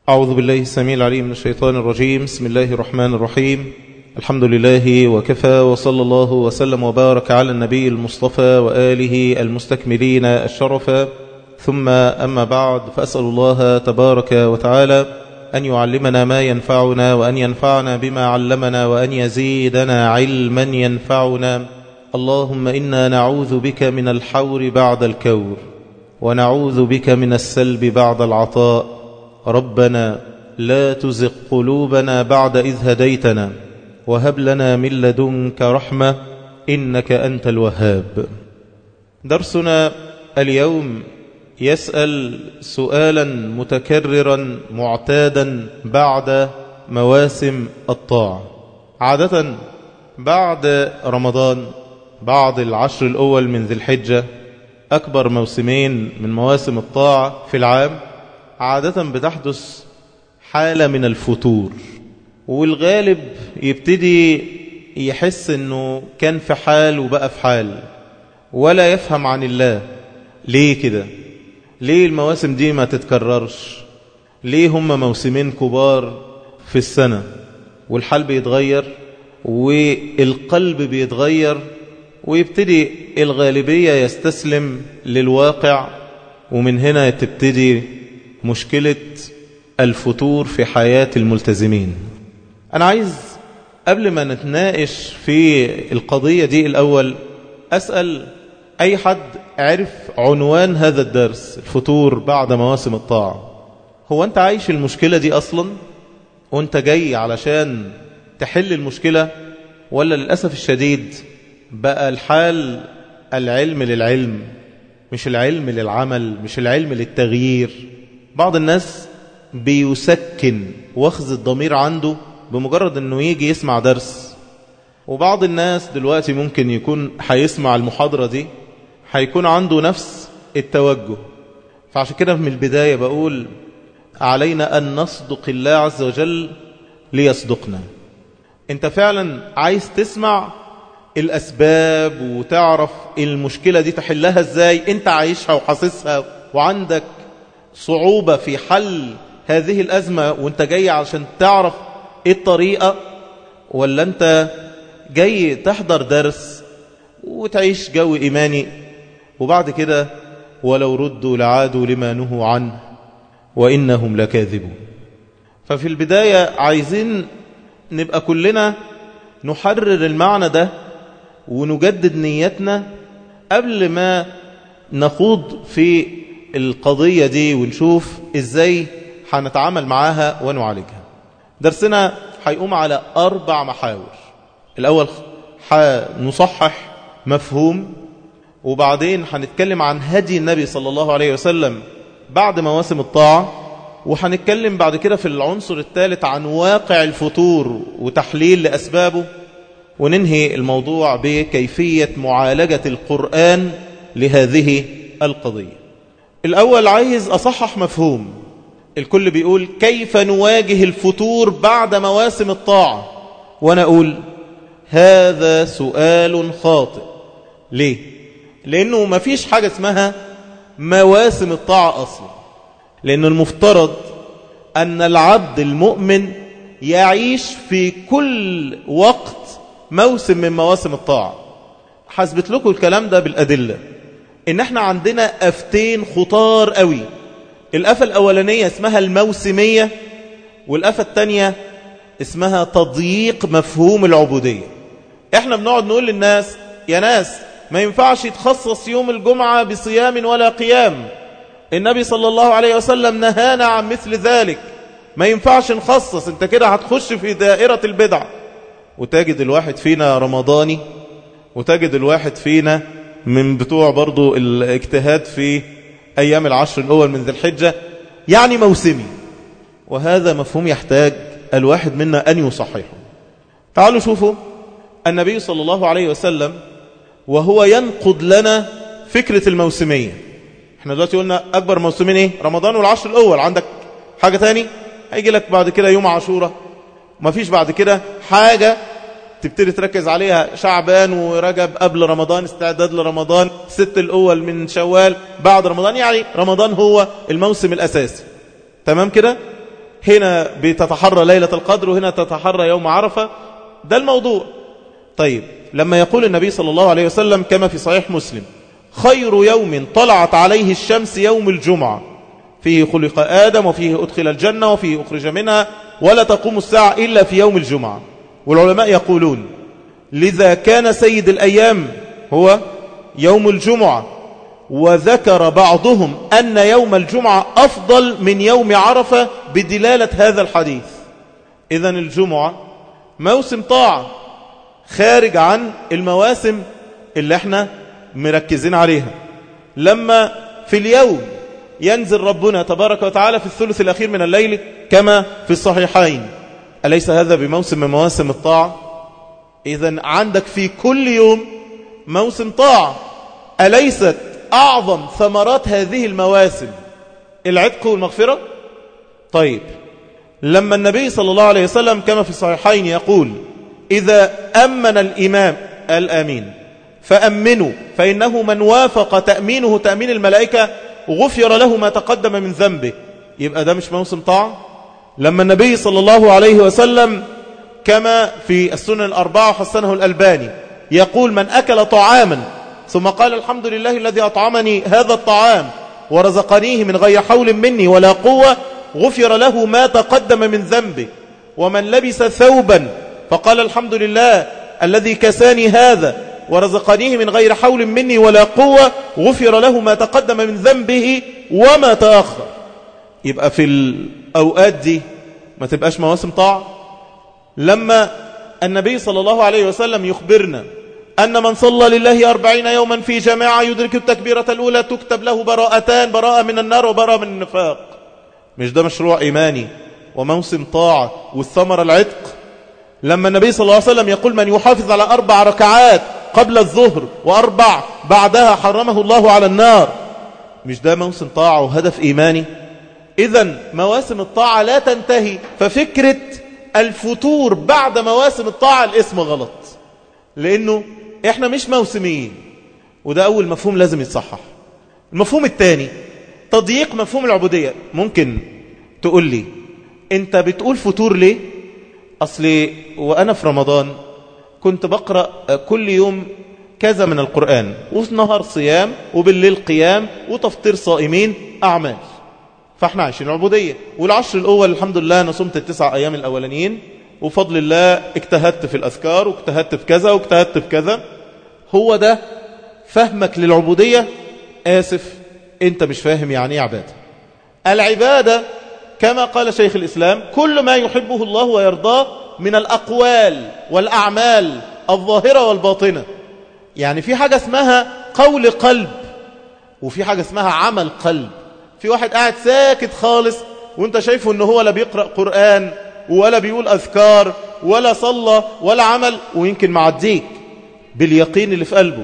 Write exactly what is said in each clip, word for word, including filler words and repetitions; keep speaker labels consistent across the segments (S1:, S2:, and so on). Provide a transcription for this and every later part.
S1: أعوذ بالله السميع العليم من الشيطان الرجيم. بسم الله الرحمن الرحيم. الحمد لله وكفى، وصلى الله وسلم وبارك على النبي المصطفى وآله المستكملين الشرفا، ثم أما بعد، فأسأل الله تبارك وتعالى أن يعلمنا ما ينفعنا، وأن ينفعنا بما علمنا، وأن يزيدنا علما ينفعنا. اللهم إنا نعوذ بك من الحور بعد الكور، ونعوذ بك من السلب بعد العطاء. ربنا لا تزغ قلوبنا بعد إذ هديتنا، وهب لنا من لدنك رحمة إنك أنت الوهاب. درسنا اليوم يسأل سؤالا متكررا معتادا بعد مواسم الطاعة. عادة بعد رمضان، بعد العشر الأول من ذي الحجة، أكبر موسمين من مواسم الطاعة في العام، عادة بتحدث حالة من الفتور، والغالب يبتدي يحس أنه كان في حال وبقى في حال، ولا يفهم عن الله. ليه كده؟ ليه المواسم دي ما تتكررش؟ ليه هم موسمين كبار في السنة والحال بيتغير والقلب بيتغير، ويبتدي الغالبية يستسلم للواقع، ومن هنا تبتدي مشكلة الفتور في حياة الملتزمين. أنا عايز قبل ما نتناقش في القضية دي الأول أسأل أي حد عرف عنوان هذا الدرس، الفتور بعد مواسم الطاعة. هو أنت عايش المشكلة دي أصلا وأنت جاي علشان تحل المشكلة، ولا للأسف الشديد بقى الحال العلم للعلم مش العلم للعمل، مش العلم للتغيير؟ بعض الناس بيسكن واخذ الضمير عنده بمجرد أنه يجي يسمع درس، وبعض الناس دلوقتي ممكن يكون هيسمع المحاضرة دي هيكون عنده نفس التوجه. فعشان كده من البداية بقول علينا أن نصدق الله عز وجل ليصدقنا. انت فعلا عايز تسمع الأسباب وتعرف المشكلة دي تحلها ازاي؟ انت عايشها وحاسسها وعندك صعوبة في حل هذه الأزمة وانت جاي عشان تعرف ايه الطريقة، ولا انت جاي تحضر درس وتعيش جو إيماني وبعد كده ولو ردوا لعادوا لما نهوا عنه وإنهم لكاذبون؟ ففي البداية عايزين نبقى كلنا نحرر المعنى ده ونجدد نيتنا قبل ما نخوض في القضية دي ونشوف ازاي هنتعامل معاها ونعالجها. درسنا هيقوم على أربع محاور. الأول هنصحح مفهوم، وبعدين هنتكلم عن هدي النبي صلى الله عليه وسلم بعد مواسم الطاعة، وهنتكلم بعد كده في العنصر الثالث عن واقع الفتور وتحليل لأسبابه، وننهي الموضوع بكيفية معالجة القرآن لهذه القضية. الأول عايز أصحح مفهوم. الكل بيقول كيف نواجه الفتور بعد مواسم الطاعة، وأنا أقول هذا سؤال خاطئ. ليه؟ لأنه ما فيش حاجة اسمها مواسم الطاعة أصلا، لأن المفترض أن العبد المؤمن يعيش في كل وقت موسم من مواسم الطاعة. حسبت لكم الكلام ده بالأدلة. إن احنا عندنا أفتين خطار قوي. الأفة الأولانية اسمها الموسمية، والأفة الثانية اسمها تضييق مفهوم العبودية. احنا بنقعد نقول للناس يا ناس ما ينفعش يتخصص يوم الجمعة بصيام ولا قيام، النبي صلى الله عليه وسلم نهانا عن مثل ذلك، ما ينفعش نخصص، انت كده هتخش في دائرة البدع. وتجد الواحد فينا رمضاني، وتجد الواحد فينا من بتوع برضو الاجتهاد في أيام العشر الأول من ذي الحجة، يعني موسمي. وهذا مفهوم يحتاج الواحد منا أن يصححه. تعالوا شوفوا النبي صلى الله عليه وسلم وهو ينقض لنا فكرة الموسمية. احنا دلوقتي قلنا أكبر موسمين ايه؟ رمضان والعشر الأول. عندك حاجة تاني؟ هيجي لك بعد كده يوم عاشوراء، ما فيش بعد كده حاجة تبتدي تركز عليها. شعبان ورجب قبل رمضان، استعداد لرمضان، ست الأول من شوال بعد رمضان، يعني رمضان هو الموسم الأساسي. تمام كده؟ هنا بتتحرى ليلة القدر وهنا تتحرى يوم عرفة. ده الموضوع. طيب لما يقول النبي صلى الله عليه وسلم كما في صحيح مسلم خير يوم طلعت عليه الشمس يوم الجمعة فيه خلق آدم وفيه أدخل الجنة وفيه أخرج منها ولا تقوم الساعة إلا في يوم الجمعة. والعلماء يقولون لذا كان سيد الأيام هو يوم الجمعة، وذكر بعضهم أن يوم الجمعة أفضل من يوم عرفة بدلالة هذا الحديث. إذن الجمعة موسم طاعة خارج عن المواسم اللي احنا مركزين عليها. لما في اليوم ينزل ربنا تبارك وتعالى في الثلث الأخير من الليل كما في الصحيحين، أليس هذا بموسم من مواسم الطاعة؟ إذن عندك في كل يوم موسم طاعة. أليست أعظم ثمرات هذه المواسم العتق والمغفرة؟ طيب لما النبي صلى الله عليه وسلم كما في الصحيحين يقول إذا أمن الإمام الآمين فأمنوا فإنه من وافق تأمينه تأمين الملائكة غفر له ما تقدم من ذنبه، يبقى ده مش موسم طاعة؟ لما النبي صلى الله عليه وسلم كما في السنن الأربعة حسنه الألباني يقول من أكل طعاما ثم قال الحمد لله الذي أطعمني هذا الطعام ورزقنيه من غير حول مني ولا قوة غفر له ما تقدم من ذنبه. ومن لبس ثوبا فقال الحمد لله الذي كساني هذا ورزقنيه من غير حول مني ولا قوة غفر له ما تقدم من ذنبه وما تأخر. يبقى في الأوقات دي ما تبقاش مواسم طاعة. لما النبي صلى الله عليه وسلم يخبرنا أن من صلى لله أربعين يوما في جماعة يدرك التكبيرة الأولى تكتب له براءتان، براءة من النار وبراءة من النفاق، مش ده مشروع إيماني وموسم طاعة والثمرة العتق؟ لما النبي صلى الله عليه وسلم يقول من يحافظ على أربع ركعات قبل الظهر وأربع بعدها حرمه الله على النار، مش ده موسم طاعة وهدف إيماني؟ إذن مواسم الطاعة لا تنتهي. ففكرة الفتور بعد مواسم الطاعة الاسم غلط، لأنه إحنا مش موسميين، وده أول مفهوم لازم يتصحح. المفهوم الثاني تضييق مفهوم العبودية. ممكن تقول لي أنت بتقول فتور ليه؟ أصلي وأنا في رمضان كنت بقرأ كل يوم كذا من القرآن، وفي نهار صيام وبالليل قيام وتفطير صائمين أعمال، فاحنا عايشين عبودية. والعشر الأول الحمد لله أنا صمت التسع أيام الأولانيين وفضل الله اجتهدت في الأذكار واجتهدت في كذا واجتهدت في كذا. هو ده فهمك للعبودية؟ آسف، انت مش فاهم يعني ايه عبادة. العبادة كما قال شيخ الإسلام كل ما يحبه الله ويرضاه من الأقوال والأعمال الظاهرة والباطنة. يعني في حاجة اسمها قول قلب وفي حاجة اسمها عمل قلب. في واحد قاعد ساكت خالص وانت شايفه انه هو لا بيقرأ قرآن ولا بيقول أذكار ولا صلى ولا عمل، ويمكن معديك باليقين اللي في قلبه،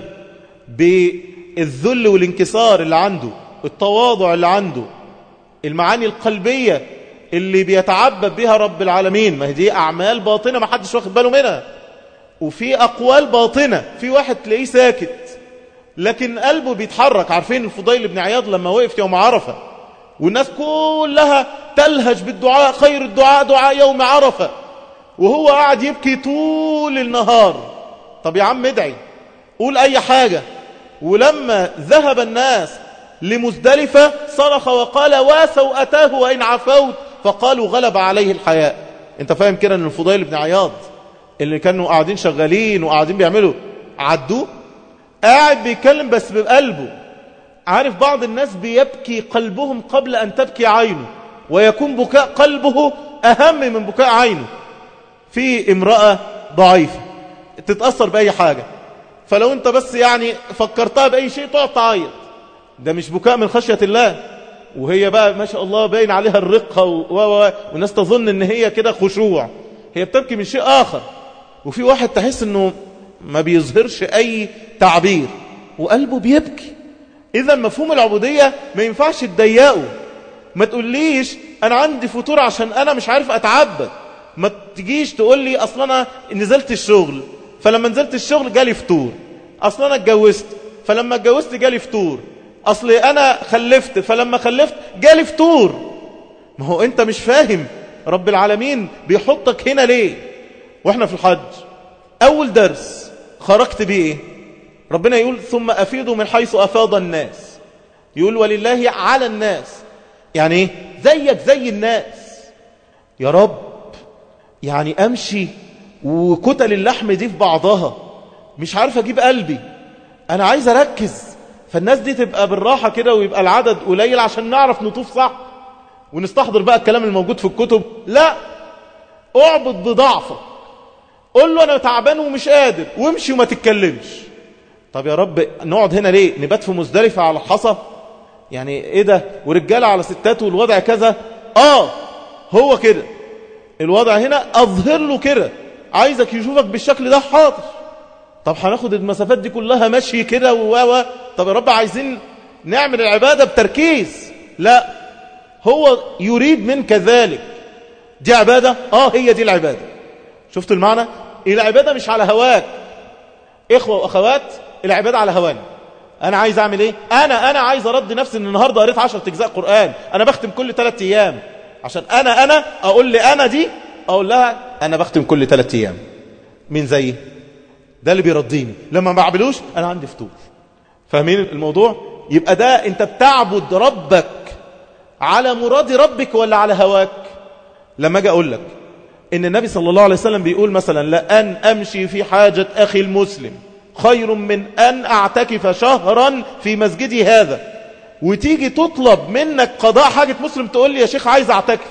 S1: بالذل والانكسار اللي عنده، التواضع اللي عنده، المعاني القلبية اللي بيتعبد بها رب العالمين. ما هي دي أعمال باطنة ما حدش واخد باله منها. وفي أقوال باطنة، في واحد تلاقيه ساكت لكن قلبه بيتحرك. عارفين الفضيل بن عياض لما وقف يوم عرفة والناس كلها تلهج بالدعاء، خير الدعاء دعاء يوم عرفة، وهو قاعد يبكي طول النهار. طب يا عم ادعي، قول أي حاجة. ولما ذهب الناس لمزدلفة صرخ وقال واسوا أتاه وإن عفوت، فقالوا غلب عليه الحياء. انت فاهم كده ان الفضيل بن عياض اللي كانوا قاعدين شغالين وقاعدين بيعملوا عدوه، قاعد بيتكلم بس بقلبه. عارف بعض الناس بيبكي قلبهم قبل أن تبكي عينه، ويكون بكاء قلبه أهم من بكاء عينه. في امرأة ضعيفة تتأثر بأي حاجة، فلو انت بس يعني فكرتها بأي شيء تقعد تعيط، ده مش بكاء من خشية الله. وهي بقى ما شاء الله باين عليها الرقة و... و... والناس تظن ان هي كده خشوع، هي بتبكي من شيء آخر. وفي واحد تحس انه ما بيظهرش أي تعبير وقلبه بيبكي. إذا مفهوم العبودية ما ينفعش تضيقه. ما تقوليش أنا عندي فتور عشان أنا مش عارف أتعبد. ما تجيش تقول لي أصلا أنا نزلت الشغل فلما نزلت الشغل جالي فتور، أصلا أنا اتجوزت فلما اتجوزت جالي فتور، أصل أنا خلفت فلما خلفت جالي فتور. ما هو أنت مش فاهم رب العالمين بيحطك هنا ليه؟ واحنا في الحج اول درس خرجت بيه ايه؟ ربنا يقول ثم افيضوا من حيث افاض الناس، يقول ولله على الناس، يعني ايه؟ زيك زي الناس. يا رب يعني امشي وكتل اللحم دي في بعضها مش عارف اجيب قلبي، انا عايز اركز فالناس دي تبقى بالراحة كده ويبقى العدد قليل عشان نعرف نطوف صح ونستحضر بقى الكلام الموجود في الكتب. لا، اعبد بضعفك، قول له انا تعبان ومش قادر وامشي وما تتكلمش. طب يا رب نقعد هنا ليه؟ نبات في مزدلفة على الحصى؟ يعني ايه ده؟ ورجالة على ستات والوضع كذا؟ اه هو كده الوضع هنا، اظهر له كده، عايزك يشوفك بالشكل ده، حاضر. طب هناخد المسافات دي كلها مشي كده و طب يا رب عايزين نعمل العبادة بتركيز. لا، هو يريد منك ذلك. دي عبادة؟ اه هي دي العبادة. شفت المعنى؟ العبادة مش على هواك. اخوة واخوات، العبادة على هواني. انا عايز اعمل ايه؟ انا انا عايز ارد نفسي ان النهاردة قريت عشرة اجزاء قرآن، انا بختم كل ثلاثة ايام، عشان انا انا اقول لي انا دي اقول لها انا بختم كل ثلاثة ايام. مين زيي؟ ده اللي بيرضيني. لما ما بعملوش انا عندي فطور. فاهمين الموضوع؟ يبقى ده انت بتعبد ربك على مراد ربك ولا على هواك؟ لما اجي اقول لك ان النبي صلى الله عليه وسلم بيقول مثلا لأن امشي في حاجة اخي المسلم خير من ان اعتكف شهرا في مسجدي هذا، وتيجي تطلب منك قضاء حاجة مسلم تقول لي يا شيخ عايز اعتكف،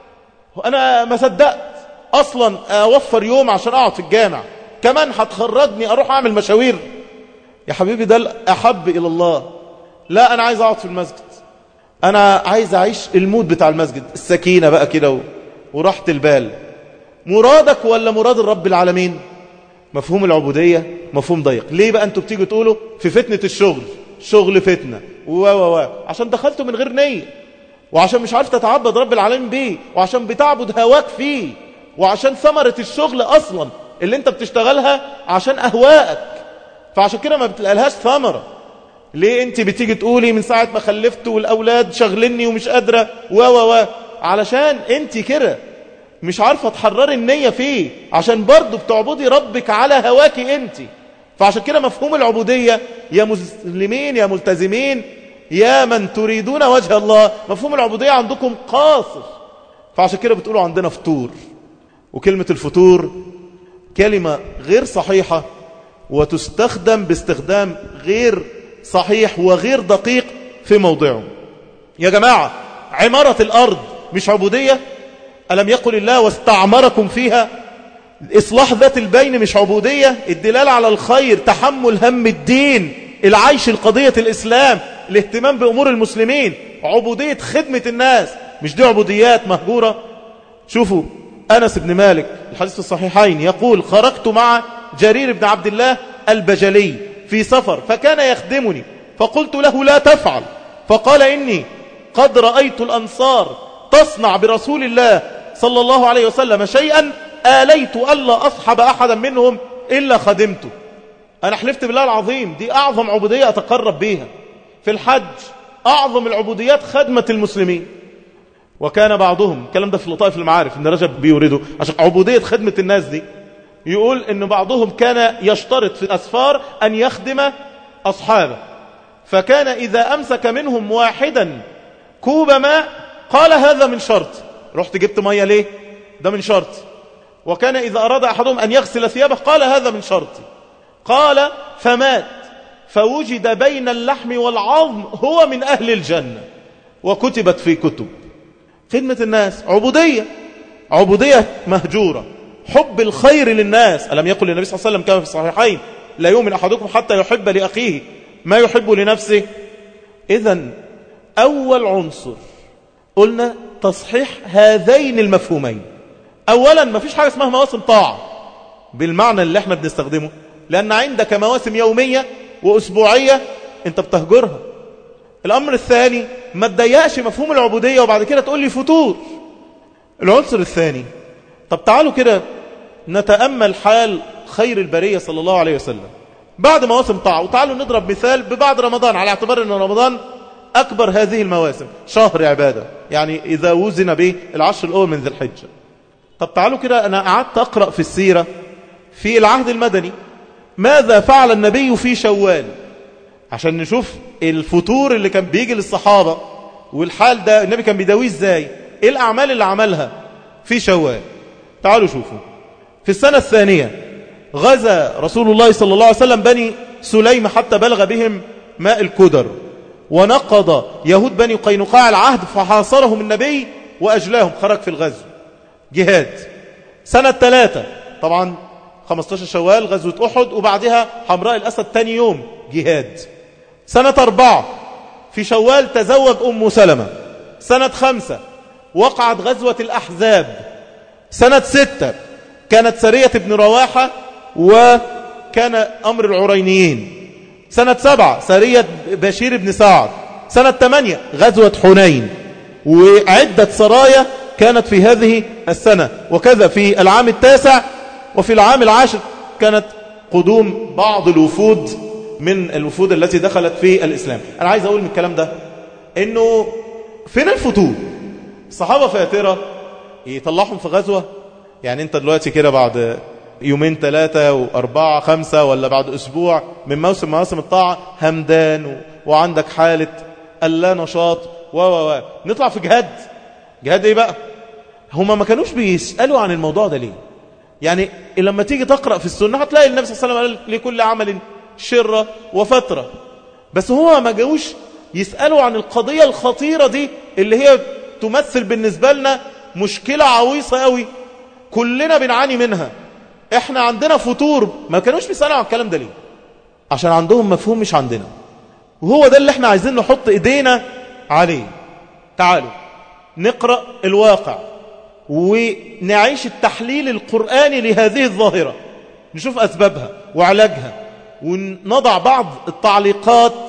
S1: انا ما صدقت اصلا اوفر يوم عشان اقعد في الجامع، كمان هتخرجني اروح اعمل مشاوير. يا حبيبي ده الاحب الى الله. لا، انا عايز اقعد في المسجد، انا عايز اعيش المود بتاع المسجد، السكينة بقى كده وراحة البال. مرادك ولا مراد الرب العالمين؟ مفهوم العبودية مفهوم ضيق. ليه بقى انتوا بتيجوا تقولوا في فتنة الشغل، شغل فتنة و و و عشان دخلتوا من غير نية، وعشان مش عارف تتعبد رب العالمين بيه، وعشان بتعبد هواك فيه، وعشان ثمرة الشغل اصلا اللي انت بتشتغلها عشان اهواءك، فعشان كده ما بتلقالهاش ثمرة. ليه انت بتيجي تقولي من ساعة ما خلفت والاولاد شغلني ومش قادرة و و و علشان انت كده مش عارفة تحرري النية فيه، عشان برضو بتعبدي ربك على هواك انت. فعشان كده مفهوم العبودية يا مسلمين يا ملتزمين يا من تريدون وجه الله، مفهوم العبودية عندكم قاصر. فعشان كده بتقولوا عندنا فطور، وكلمة الفطور كلمة غير صحيحة وتستخدم باستخدام غير صحيح وغير دقيق في موضعه. يا جماعة، عمارة الأرض مش عبودية؟ ألم يقل الله واستعمركم فيها؟ إصلاح ذات البين مش عبودية؟ الدلالة على الخير، تحمل هم الدين، العيش القضية الإسلام، الاهتمام بأمور المسلمين، عبودية خدمة الناس، مش دي عبوديات مهجورة؟ شوفوا أنس بن مالك الحديث في الصحيحين يقول خرجت مع جرير بن عبد الله البجلي في سفر فكان يخدمني، فقلت له لا تفعل، فقال إني قد رأيت الأنصار تصنع برسول الله صلى الله عليه وسلم شيئا آليت ألا أصحب أحدا منهم إلا خدمته. أنا حلفت بالله العظيم دي أعظم عبودية أتقرب بيها في الحج، أعظم العبوديات خدمة المسلمين. وكان بعضهم، الكلام ده في لطائف المعارف ابن رجب بيورده عشان عبودية خدمة الناس دي، يقول إن بعضهم كان يشترط في الأسفار أن يخدم أصحابه، فكان إذا أمسك منهم واحدا كوب ماء قال هذا من شرط، رحت جبت مية ليه؟ ده من شرط. وكان إذا أراد أحدهم أن يغسل ثيابه قال هذا من شرط. قال فمات فوجد بين اللحم والعظم هو من أهل الجنة، وكتبت في كتب. خدمة الناس عبودية، عبودية مهجورة، حب الخير للناس. ألم يقل النبي صلى الله عليه وسلم كما في الصحيحين لا يؤمن أحدكم حتى يحب لأخيه ما يحب لنفسه. إذن أول عنصر قلنا تصحيح هذين المفهومين. أولا ما فيش حاجة اسمها مواسم طاعة بالمعنى اللي احنا بنستخدمه، لأن عندك مواسم يومية وأسبوعية انت بتهجرها. الأمر الثاني ما تضيقش مفهوم العبودية وبعد كده تقول لي فطور. العنصر الثاني، طب تعالوا كده نتأمل حال خير البرية صلى الله عليه وسلم بعد مواسم طاعة، وتعالوا نضرب مثال ببعد رمضان على اعتبار ان رمضان أكبر هذه المواسم، شهر عبادة، يعني إذا وزن به العشر الأول من ذي الحجة. طب تعالوا كده، أنا قعدت أقرأ في السيرة في العهد المدني ماذا فعل النبي في شوال، عشان نشوف الفتور اللي كان بيجي للصحابة والحال ده النبي كان بيداويه ازاي، ايه الأعمال اللي عملها في شوال. تعالوا شوفوا. في السنة الثانية غزا رسول الله صلى الله عليه وسلم بني سليم حتى بلغ بهم ماء الكدر، ونقض يهود بني قينقاع العهد فحاصرهم النبي وأجلاهم، خرج في الغزو جهاد. سنة ثلاثة طبعا خمستاشر شوال غزوة أحد، وبعدها حمراء الأسد تاني يوم جهاد. سنة أربعة في شوال تزوج أم سلمة. سنة خمسة وقعت غزوة الأحزاب. سنة ستة كانت سرية ابن رواحة وكان أمر العرينيين. سنة سبعة سرية بشير بن سعد. سنة ثمانية غزوة حنين، وعدة سرايا كانت في هذه السنة. وكذا في العام التاسع وفي العام العاشر كانت قدوم بعض الوفود من الوفود التي دخلت في الإسلام. أنا عايز أقول من الكلام ده إنه فين الفتور؟ الصحابة فاترة يطلعهم في غزوة، يعني أنت دلوقتي كده بعد يومين ثلاثة وأربعة خمسة ولا بعد أسبوع من موسم مواسم الطاعة همدان وعندك حالة اللا نشاط و و و نطلع في جهاد. جهاد إيه بقى؟ هما ما كانوش بيسألوا عن الموضوع ده ليه؟ يعني لما تيجي تقرأ في السنة هتلاقي النبي صلى الله عليه وسلم قال لكل عمل شرة وفترة، بس هو ما جاوش يسألوا عن القضية الخطيرة دي اللي هي تمثل بالنسبة لنا مشكلة عويصة قوي كلنا بنعاني منها. احنا عندنا فتور، ما كانوش بيسألوا عن الكلام ده ليه؟ عشان عندهم مفهوم مش عندنا، وهو ده اللي احنا عايزين نحط ايدينا عليه. تعالوا نقرأ الواقع ونعيش التحليل القرآني لهذه الظاهرة، نشوف أسبابها وعلاجها، ونضع بعض التعليقات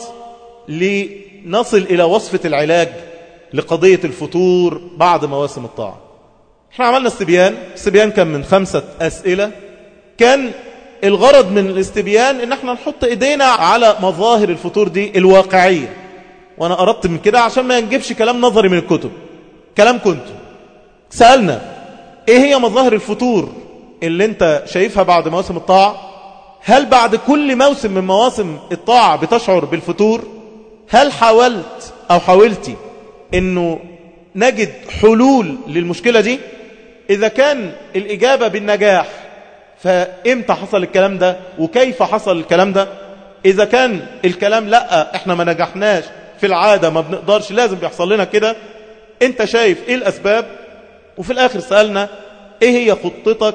S1: لنصل إلى وصفة العلاج لقضية الفتور بعد مواسم الطاعة. احنا عملنا استبيان. استبيان كان من خمسة أسئلة. كان الغرض من الاستبيان ان احنا نحط ايدينا على مظاهر الفتور دي الواقعية، وانا اردت من كده عشان ما نجيبش كلام نظري من الكتب، كلام كنت سألنا ايه هي مظاهر الفتور اللي انت شايفها بعد مواسم الطاعة؟ هل بعد كل موسم من مواسم الطاعة بتشعر بالفتور؟ هل حاولت او حاولتي انه نجد حلول للمشكلة دي؟ اذا كان الاجابة بالنجاح فامتى حصل الكلام ده وكيف حصل الكلام ده؟ اذا كان الكلام لا احنا ما نجحناش في العادة ما بنقدرش لازم بيحصل لنا كده، انت شايف ايه الاسباب؟ وفي الاخر سألنا ايه هي خطتك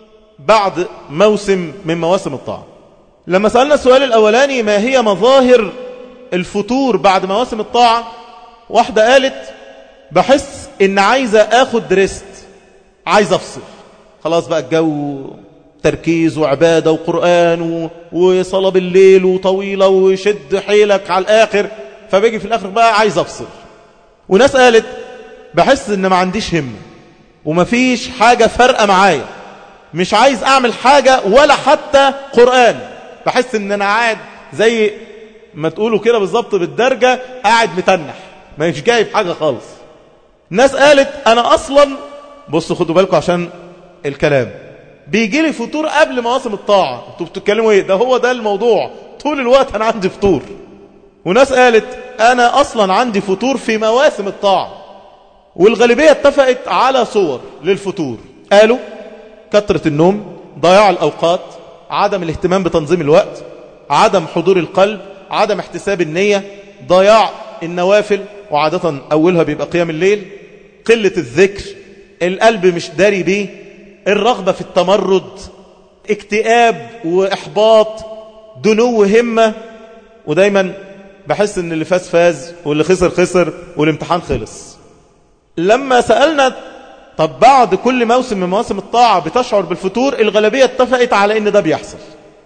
S1: بعد موسم من مواسم الطاعة. لما سألنا السؤال الاولاني ما هي مظاهر الفتور بعد مواسم الطاعة، واحدة قالت بحس ان عايزة اخد ريست، عايزة افصل، خلاص بقى الجو تركيز وعبادة وقرآن وصلاة بالليل وطويلة وشد حيلك على الاخر، فبيجي في الاخر بقى عايز افصل. وناس قالت بحس ان ما عنديش همة ومفيش حاجة فرقة معايا، مش عايز اعمل حاجة ولا حتى قرآن، بحس ان انا قاعد زي ما تقولوا كده بالظبط بالدرجة قاعد متنح ما مش جايب حاجة خالص. ناس قالت انا اصلا، بصوا خدوا بالكم عشان الكلام، بيجي لي فتور قبل مواسم الطاعة. انتوا بتتكلموا ايه؟ ده هو ده الموضوع، طول الوقت انا عندي فتور. وناس قالت انا اصلا عندي فتور في مواسم الطاعة. والغالبية اتفقت على صور للفتور، قالوا كثرة النوم، ضياع الأوقات، عدم الاهتمام بتنظيم الوقت، عدم حضور القلب، عدم احتساب النية، ضياع النوافل وعادة أولها بيبقى قيام الليل، قلة الذكر، القلب مش داري بيه، الرغبة في التمرد، اكتئاب وإحباط، دنو همة، ودايما بحس ان اللي فاز فاز واللي خسر خسر والامتحان خلص. لما سألنا طب بعد كل موسم من مواسم الطاعة بتشعر بالفتور، الغالبية اتفقت على ان ده بيحصل،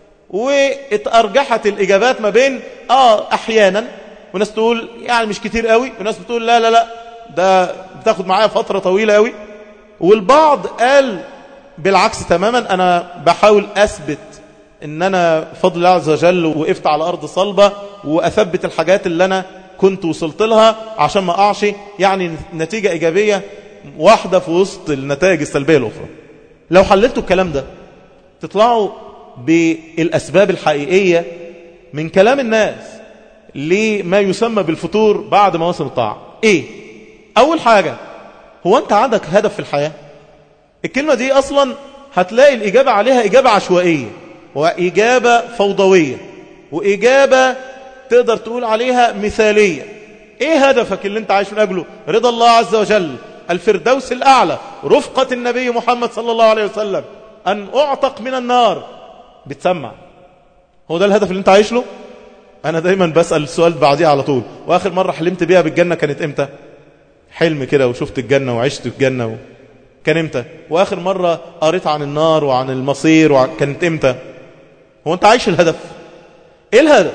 S1: واتأرجحت الإجابات ما بين اه احيانا، وناس تقول يعني مش كتير قوي، وناس بتقول لا لا لا ده بتاخد معايا فترة طويلة قوي، والبعض قال بالعكس تماما، انا بحاول اثبت ان انا بفضل الله عز وجل وقفت على ارض صلبة واثبت الحاجات اللي انا كنت وصلت لها عشان ما أقعش، يعني نتيجة إيجابية واحدة في وسط النتائج السلبية الأخرى. لو حللتوا الكلام ده تطلعوا بالأسباب الحقيقية من كلام الناس لما يسمى بالفتور بعد مواسم الطاعة. إيه؟ أول حاجة، هو أنت عندك هدف في الحياة؟ الكلمة دي أصلا هتلاقي الإجابة عليها إجابة عشوائية وإجابة فوضوية وإجابة تقدر تقول عليها مثالية. إيه هدفك اللي أنت عايش من أجله؟ رضا الله عز وجل، الفردوس الأعلى، رفقة النبي محمد صلى الله عليه وسلم، أن أعتق من النار. بتسمع هو ده الهدف اللي أنت عايش له؟ أنا دايما بسأل السؤال بعديه على طول، وآخر مرة حلمت بيها بالجنة كانت إمتى؟ حلم كده وشفت الجنة وعشت الجنة و... كان إمتى؟ وآخر مرة قريت عن النار وعن المصير وعن... كانت إمتى؟ هو أنت عايش الهدف؟ إيه الهدف؟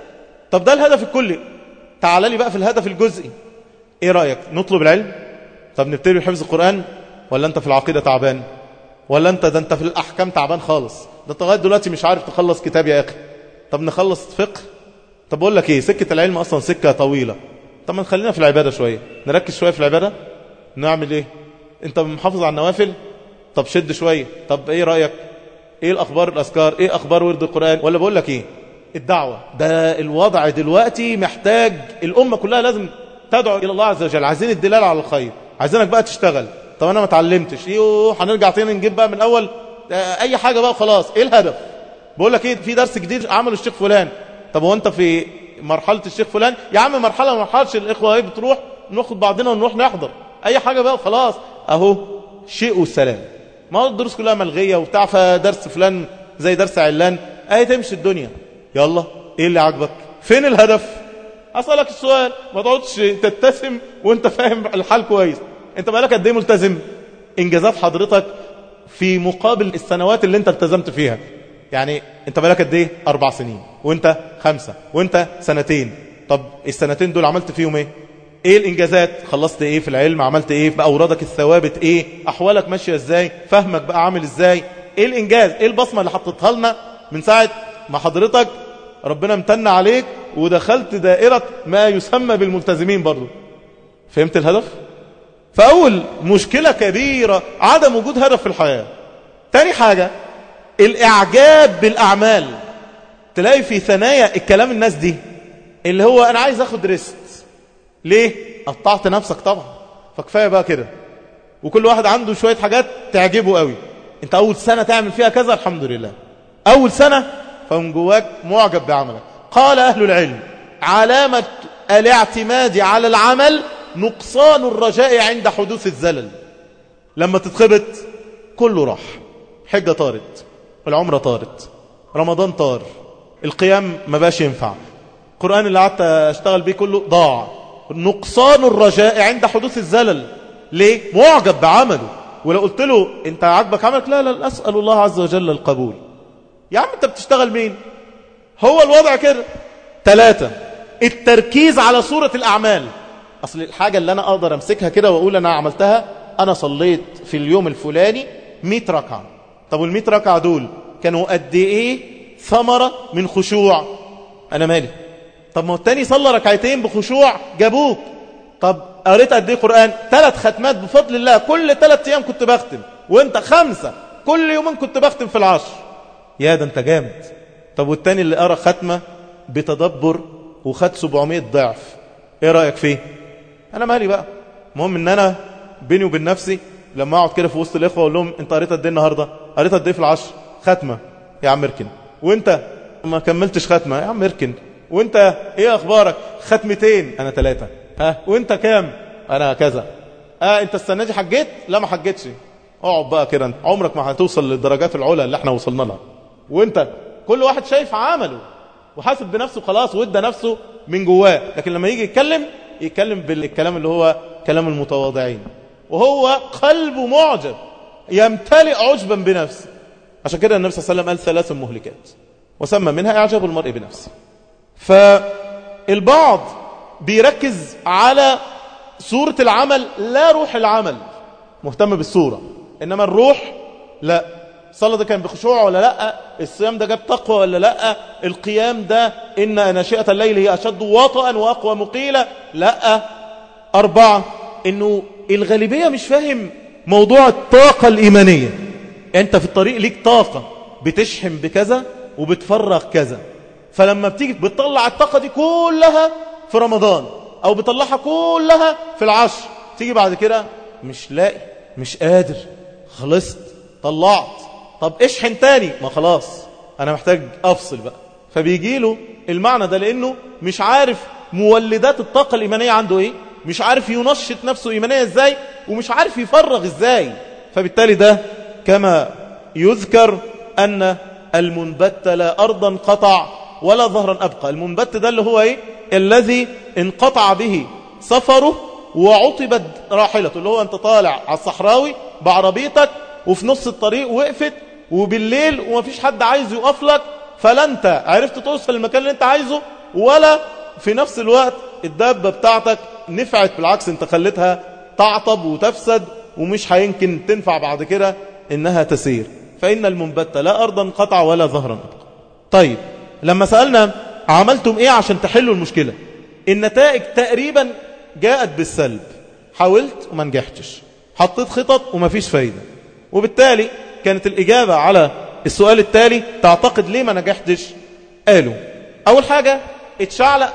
S1: طب ده الهدف الكلي، تعال لي بقى في الهدف الجزئي. إيه رأيك؟ نطلب العلم؟ طب نبتدي بحفظ القرآن؟ ولا أنت في العقيدة تعبان؟ ولا أنت ده أنت في الأحكام تعبان خالص؟ ده أنت لغاية دلوقتي مش عارف تخلص كتاب يا أخي. طب نخلص فقه؟ طب أقول لك إيه، سكة العلم أصلا سكة طويلة. طب ما نخلينا في العبادة شوية، نركز شوية في العبادة. نعمل إيه؟ أنت محافظ على النوافل؟ طب شد شوية. طب إيه رأيك؟ إيه الأخبار الأذكار؟ إيه أخبار ورد القرآن؟ ولا بقول لك إيه، الدعوة ده الوضع دلوقتي محتاج الأمة كلها لازم تدعو إلى الله عز وجل. عايزين الدلالة على الخير، عايزينك بقى تشتغل. طب أنا ما اتعلمتش، إيه هنرجع تاني نجيب بقى من الأول أي حاجة بقى خلاص. إيه الهدف؟ بقول لك إيه، في درس جديد عمله الشيخ فلان. طب هو أنت في مرحلة الشيخ فلان؟ يا عم مرحلة ما مرحلش الإخوة، إيه بتروح ناخد بعضنا ونروح نحضر أي حاجة بقى خلاص. أهو شيء والسلام. ما هو الدروس كلها ملغية وبتاع، فدرس فلان زي درس علان أهي تمشي الدنيا. يلا إيه اللي عجبك؟ فين الهدف؟ أسألك السؤال، ما تقعدش تتسم وانت فاهم الحال كويس. انت بقالك قد ايه ملتزم؟ انجازات حضرتك في مقابل السنوات اللي انت التزمت فيها. يعني انت بقالك قد ايه؟ اربع سنين، وانت خمسة، وانت سنتين. طب السنتين دول عملت فيهم ايه؟ ايه الانجازات؟ خلصت ايه في العلم؟ عملت ايه بأورادك الثوابت؟ ايه احوالك ماشية ازاي؟ فهمك بقى عامل ازاي؟ ايه الانجاز؟ ايه البصمة اللي حطيتها لنا من ساعة ما حضرتك ربنا امتن عليك ودخلت دائرة ما يسمى بالملتزمين برضو؟ فهمت الهدف؟ فأول مشكلة كبيرة عدم وجود هدف في الحياة. تاني حاجة الإعجاب بالأعمال. تلاقي في ثنايا الكلام الناس دي اللي هو أنا عايز أخد ريست. ليه؟ قطعت نفسك طبعا، فكفاية بقى كده. وكل واحد عنده شوية حاجات تعجبه قوي. انت أول سنة تعمل فيها كذا، الحمد لله أول سنة، فمن جواك معجب بعملك. قال أهل العلم علامة الاعتماد على العمل نقصان الرجاء عند حدوث الزلل. لما تتخبط كله راح، حجة طارت، العمرة طارت، رمضان طار، القيام ما باش ينفع، القرآن اللي قعدت اشتغل بيه كله ضاع. نقصان الرجاء عند حدوث الزلل. ليه؟ معجب بعمله. ولو قلت له انت عاجبك عملك، لا لا أسأل الله عز وجل القبول. يا عم انت بتشتغل مين؟ هو الوضع كده. ثلاثة التركيز على صورة الأعمال. أصل الحاجة اللي أنا أقدر أمسكها كده وأقول أنا عملتها، أنا صليت في اليوم الفلاني مئة ركعة. طب والمئة ركعة دول كانوا قد إيه ثمرة من خشوع؟ أنا مالي. طب ما هو التاني صلى ركعتين بخشوع جابوك. طب قريت قد إيه قرآن؟ ثلاث ختمات بفضل الله، كل ثلاث أيام كنت بختم، وانت خمسة كل يومين كنت بختم في العشر. يا ده انت جامد. طب والتاني اللي قرأ ختمة بتدبر وخد سبعمائة ضعف، ايه رأيك فيه؟ انا مالي بقى. المهم ان انا بيني وبين نفسي لما اقعد كده في وسط الاخوه اقول لهم انت قريت قد ايه النهارده؟ قريت قد ايه في العشر؟ ختمه. يا عم اركن. وانت ما كملتش ختمه؟ يا عم اركن. وانت ايه اخبارك؟ ختمتين. انا ثلاثه. ها وانت كام؟ انا كذا. اه انت السنه دي حجيت؟ لا ما حجيتش. اقعد بقى كده، انت عمرك ما هتوصل للدرجات العلى اللي احنا وصلنا لها. وانت كل واحد شايف عمله وحاسب بنفسه خلاص وادى نفسه من جواه، لكن لما يجي يتكلم يتكلم بالكلام اللي هو كلام المتواضعين، وهو قلبه معجب يمتلئ عجبا بنفسه. عشان كده النبي صلى الله عليه وسلم قال ثلاث مهلكات وسمى منها اعجاب المرء بنفسه. فالبعض بيركز على صورة العمل لا روح العمل، مهتم بالصورة، انما الروح لا. الصلاة ده كان بخشوع ولا لا؟ الصيام ده جاب تقوى ولا لا؟ القيام ده إن ناشئة الليل هي أشد وطئا وأقوى مقيلة لا؟ أربعة، إنه الغالبية مش فاهم موضوع الطاقة الإيمانية. أنت في الطريق ليك طاقة بتشحن بكذا وبتفرغ كذا، فلما بتيجي بتطلع الطاقة دي كلها في رمضان أو بتطلعها كلها في العشر، تيجي بعد كده مش لاقي، مش قادر، خلصت، طلعت، طب اشحن تاني، ما خلاص أنا محتاج أفصل بقى. فبيجي له المعنى ده لأنه مش عارف مولدات الطاقة الإيمانية عنده إيه، مش عارف ينشط نفسه إيمانية إزاي، ومش عارف يفرغ إزاي. فبالتالي ده كما يذكر أن المنبت لا أرضا قطع ولا ظهرا أبقى. المنبت ده اللي هو إيه؟ الذي انقطع به سفره وعطبت راحلته، اللي هو أنت طالع على الصحراوي بعربيتك وفي نص الطريق وقفت وبالليل ومفيش حد عايز يقف لك، فلا أنت عرفت توصل المكان اللي أنت عايزه ولا في نفس الوقت الدابة بتاعتك نفعت، بالعكس أنت خلتها تعطب وتفسد ومش هيمكن تنفع بعد كده إنها تسير. فإن المنبت لا أرضا قطع ولا ظهرا أبقى. طيب لما سألنا عملتم إيه عشان تحلوا المشكلة؟ النتائج تقريبا جاءت بالسلب، حاولت وما نجحتش، حطيت خطط وما فيش فايدة. وبالتالي كانت الإجابة على السؤال التالي تعتقد ليه ما نجحتش؟ قالوا أول حاجة اتشعلق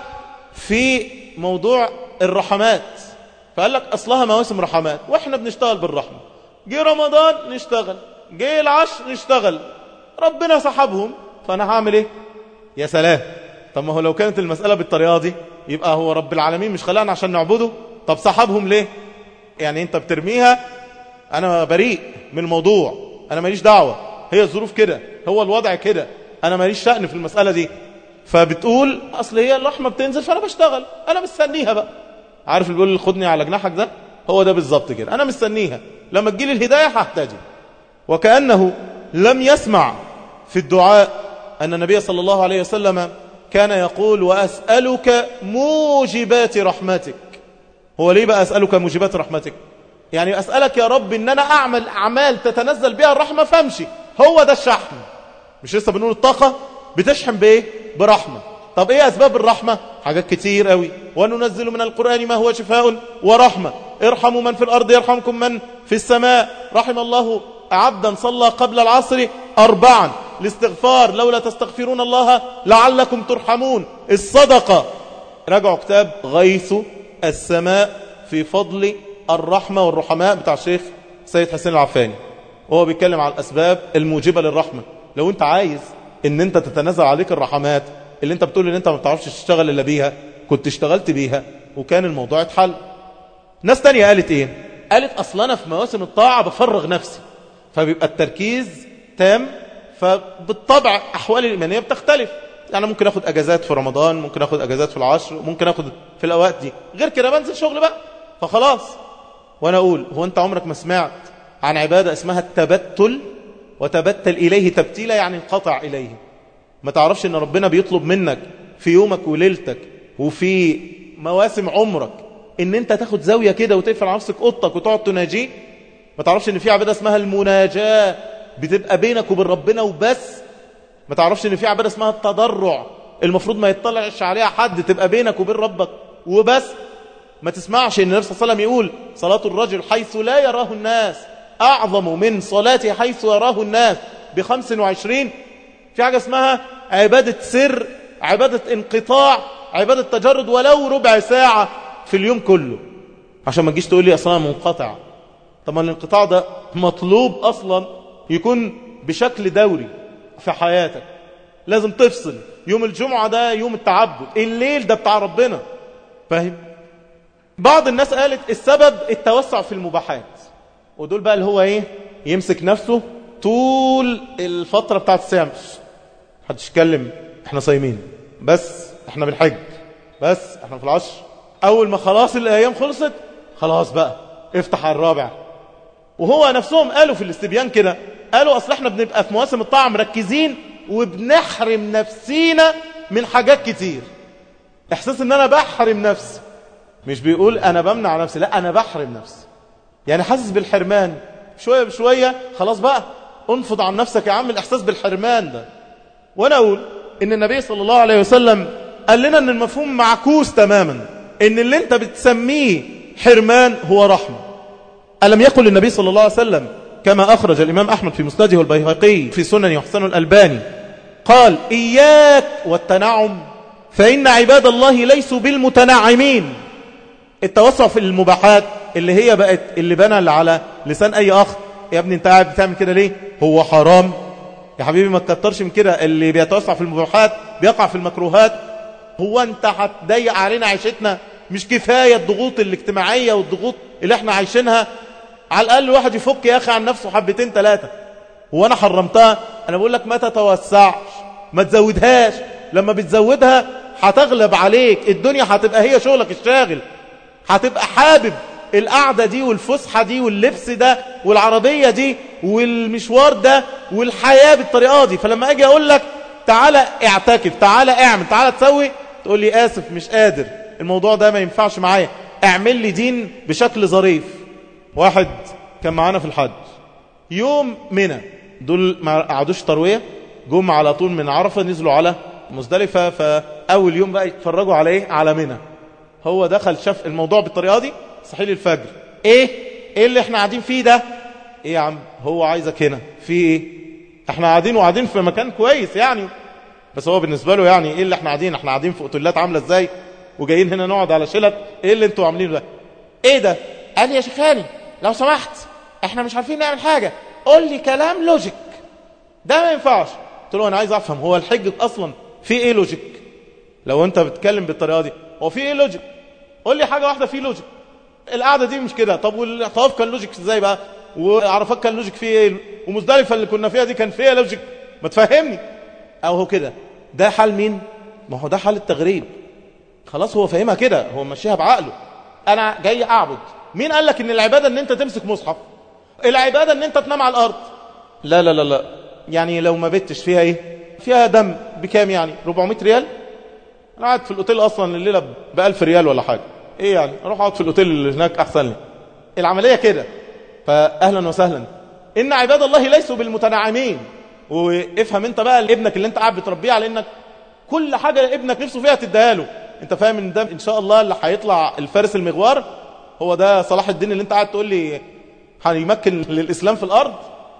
S1: في موضوع الرحمات، فقال لك أصلها مواسم رحمات وإحنا بنشتغل بالرحمة، جه رمضان نشتغل، جه العشر نشتغل، ربنا سحبهم فأنا هعمل إيه؟ يا سلام، طب ما هو لو كانت المسألة بالطريقة دي يبقى هو رب العالمين مش خلقنا عشان نعبده، طب سحبهم ليه؟ يعني أنت بترميها، أنا بريء من الموضوع، أنا ماليش دعوة، هي الظروف كده، هو الوضع كده، أنا ماليش شأن في المسألة دي. فبتقول أصل هي اللحمة بتنزل فأنا بشتغل، أنا مستنيها بقى. عارف اللي بيقول خدني على جناحك ده؟ هو ده بالظبط كده، أنا مستنيها لما تجيلي الهداية هحتاجها. وكأنه لم يسمع في الدعاء أن النبي صلى الله عليه وسلم كان يقول وأسألك موجبات رحمتك. هو ليه بقى أسألك موجبات رحمتك؟ يعني أسألك يا رب إن أنا أعمل أعمال تتنزل بها الرحمة فامشي، هو ده الشحن. مش لسه بنقول الطاقة بتشحن بإيه؟ برحمة. طب إيه أسباب الرحمة؟ حاجات كتير قوي. وننزل من القرآن ما هو شفاء ورحمة، ارحموا من في الأرض يرحمكم من في السماء، رحم الله عبدا صلى قبل العصر أربعا، الاستغفار لولا تستغفرون الله لعلكم ترحمون، الصدقة، راجعوا كتاب غيث السماء في فضل الرحمة والرحماء بتاع الشيخ سيد حسين العفاني، وهو بيتكلم عن الأسباب الموجبة للرحمة. لو انت عايز ان انت تتنزل عليك الرحمات اللي انت بتقول ان انت ما بتعرفش تشتغل الا بيها، كنت اشتغلت بيها وكان الموضوع اتحل. ناس تانية قالت ايه؟ قالت اصلا انا في مواسم الطاعة بفرغ نفسي، فبيبقى التركيز تام، فبالطبع احوالي الايمانية بتختلف. يعني ممكن اخد اجازات في رمضان، ممكن اخد اجازات في العشر، ممكن اخد في الاوقات دي، غير كده بنزل شغل بقى فخلاص. وانا اقول هو انت عمرك ما سمعت عن عبادة اسمها التبتل؟ وتبتل اليه تبتيلا، يعني انقطع اليه. ما تعرفش ان ربنا بيطلب منك في يومك وليلتك وفي مواسم عمرك ان انت تاخد زاوية كده وتقفل على نفسك اوضتك وتقعد تناجيه؟ ما تعرفش ان في عبادة اسمها المناجاة بتبقى بينك وبين ربنا وبس؟ ما تعرفش ان في عبادة اسمها التضرع المفروض ما يطلعش عليها حد، تبقى بينك وبين ربك وبس؟ ما تسمعش ان النبي صلى الله عليه وسلم يقول صلاة الرجل حيث لا يراه الناس أعظم من صلاته حيث يراه الناس بخمس وعشرين؟ في حاجة اسمها عبادة سر، عبادة انقطاع، عبادة تجرد ولو ربع ساعة في اليوم كله، عشان ما تجيش تقول لي أصلا منقطع. طب ما الانقطاع ده مطلوب أصلا يكون بشكل دوري في حياتك، لازم تفصل. يوم الجمعة ده يوم التعبد، الليل ده بتاع ربنا، فاهم؟ بعض الناس قالت السبب التوسع في المباحات، ودول بقى اللي هو ايه؟ يمسك نفسه طول الفترة بتاعت الصيام، محدش يتكلم، احنا صايمين بس، احنا بنحج بس، احنا في العشر. اول ما خلاص الايام خلصت خلاص بقى افتح على الرابع. وهو نفسهم قالوا في الاستبيان كده، قالوا اصل احنا بنبقى في مواسم الطاعة مركزين وبنحرم نفسينا من حاجات كتير. احساس ان انا بحرم نفسي، مش بيقول انا بمنع نفسي، لا انا بحرم نفسي، يعني حاسس بالحرمان. شوية بشوية خلاص بقى انفض عن نفسك يا عم الإحساس بالحرمان ده. وأنا أقول إن النبي صلى الله عليه وسلم قال لنا إن المفهوم معكوس تماما، إن اللي أنت بتسميه حرمان هو رحمة. ألم يقل النبي صلى الله عليه وسلم كما أخرج الإمام أحمد في مسنده والبيهقي في سنن وحسن الألباني، قال إياك والتنعم فإن عباد الله ليسوا بالمتنعمين. التوسع في المباحات اللي هي بقت اللي بنى على لسان أي أخ، يا ابني انت قاعد بتعمل كده ليه؟ هو حرام يا حبيبي، ما تكترش من كده. اللي بيتوسع في المباحات بيقع في المكروهات. هو انت هتضيق علينا عيشتنا؟ مش كفاية الضغوط الاجتماعية والضغوط اللي احنا عايشينها؟ على الأقل الواحد يفك يا أخي عن نفسه حبتين ثلاثة. هو أنا حرمتها؟ أنا بقول لك ما تتوسعش، ما تزودهاش. لما بتزودها هتغلب عليك الدنيا، هتبقى هي شغلك الشاغل، هتبقى حابب القعدة دي والفسحة دي واللبس ده والعربية دي والمشوار ده والحياة بالطريقة دي. فلما أجي أقول لك تعالى اعتكف، تعالى اعمل، تعالى تسوي، تقول لي آسف مش قادر، الموضوع ده ما ينفعش معايا، اعمل لي دين بشكل ظريف. واحد كان معانا في الحج يوم منى، دول ما قعدوش تروية، جم على طول من عرفة نزلوا على مزدلفة، فأول يوم بقى يتفرجوا على ايه؟ على منى. هو دخل شاف الموضوع بالطريقة دي، صحيح لي الفجر، ايه ايه اللي احنا قاعدين فيه ده؟ ايه يا عم هو عايزك هنا في ايه؟ احنا قاعدين وقاعدين في مكان كويس يعني، بس هو بالنسبة له يعني ايه اللي احنا قاعدين؟ احنا قاعدين في اوتيلات عاملة ازاي وجايين هنا نقعد على شلت، ايه اللي انتوا عاملينه ده؟ ايه ده؟ قال يا شيخاني لو سمحت احنا مش عارفين نعمل حاجة، قول لي كلام لوجيك، ده ما ينفعش. قلت له انا عايز افهم هو الحج اصلا في ايه لوجيك؟ لو انت بتتكلم بالطريقة دي هو في ايه لوجيك؟ قول لي حاجة واحدة فيه لوجيك. القعدة دي مش كده. طب والطواف كان لوجيك ازاي بقى؟ وعرفات كان لوجيك فيه ايه؟ ومزدلفة اللي كنا فيها دي كان فيها لوجيك؟ ما تفهمني. او هو كده ده حال مين؟ ما هو ده حال التغريب. خلاص هو فاهمها كده، هو ماشيها بعقله. انا جاي اعبد، مين قال لك ان العبادة ان انت تمسك مصحف؟ العبادة ان انت تنام على الارض. لا لا لا لا، يعني لو ما بتش فيها ايه؟ فيها دم بكام يعني؟ أربعمائة ريال. انا قاعد في الاوتيل اصلا الليلة بألف ريال ولا حاجة، ايه يعني اروح اقعد في الاوتيل اللي هناك احسن لي. العملية كده. فاهلا وسهلا. ان عباد الله ليسوا بالمتنعمين. وافهم انت بقى ابنك اللي انت قاعد بتربيه على انك كل حاجة ابنك نفسه فيها تديها له. انت فاهم ان ده ان شاء الله اللي هيطلع الفارس المغوار، هو ده صلاح الدين اللي انت قاعد تقول لي هيمكن للاسلام في الارض.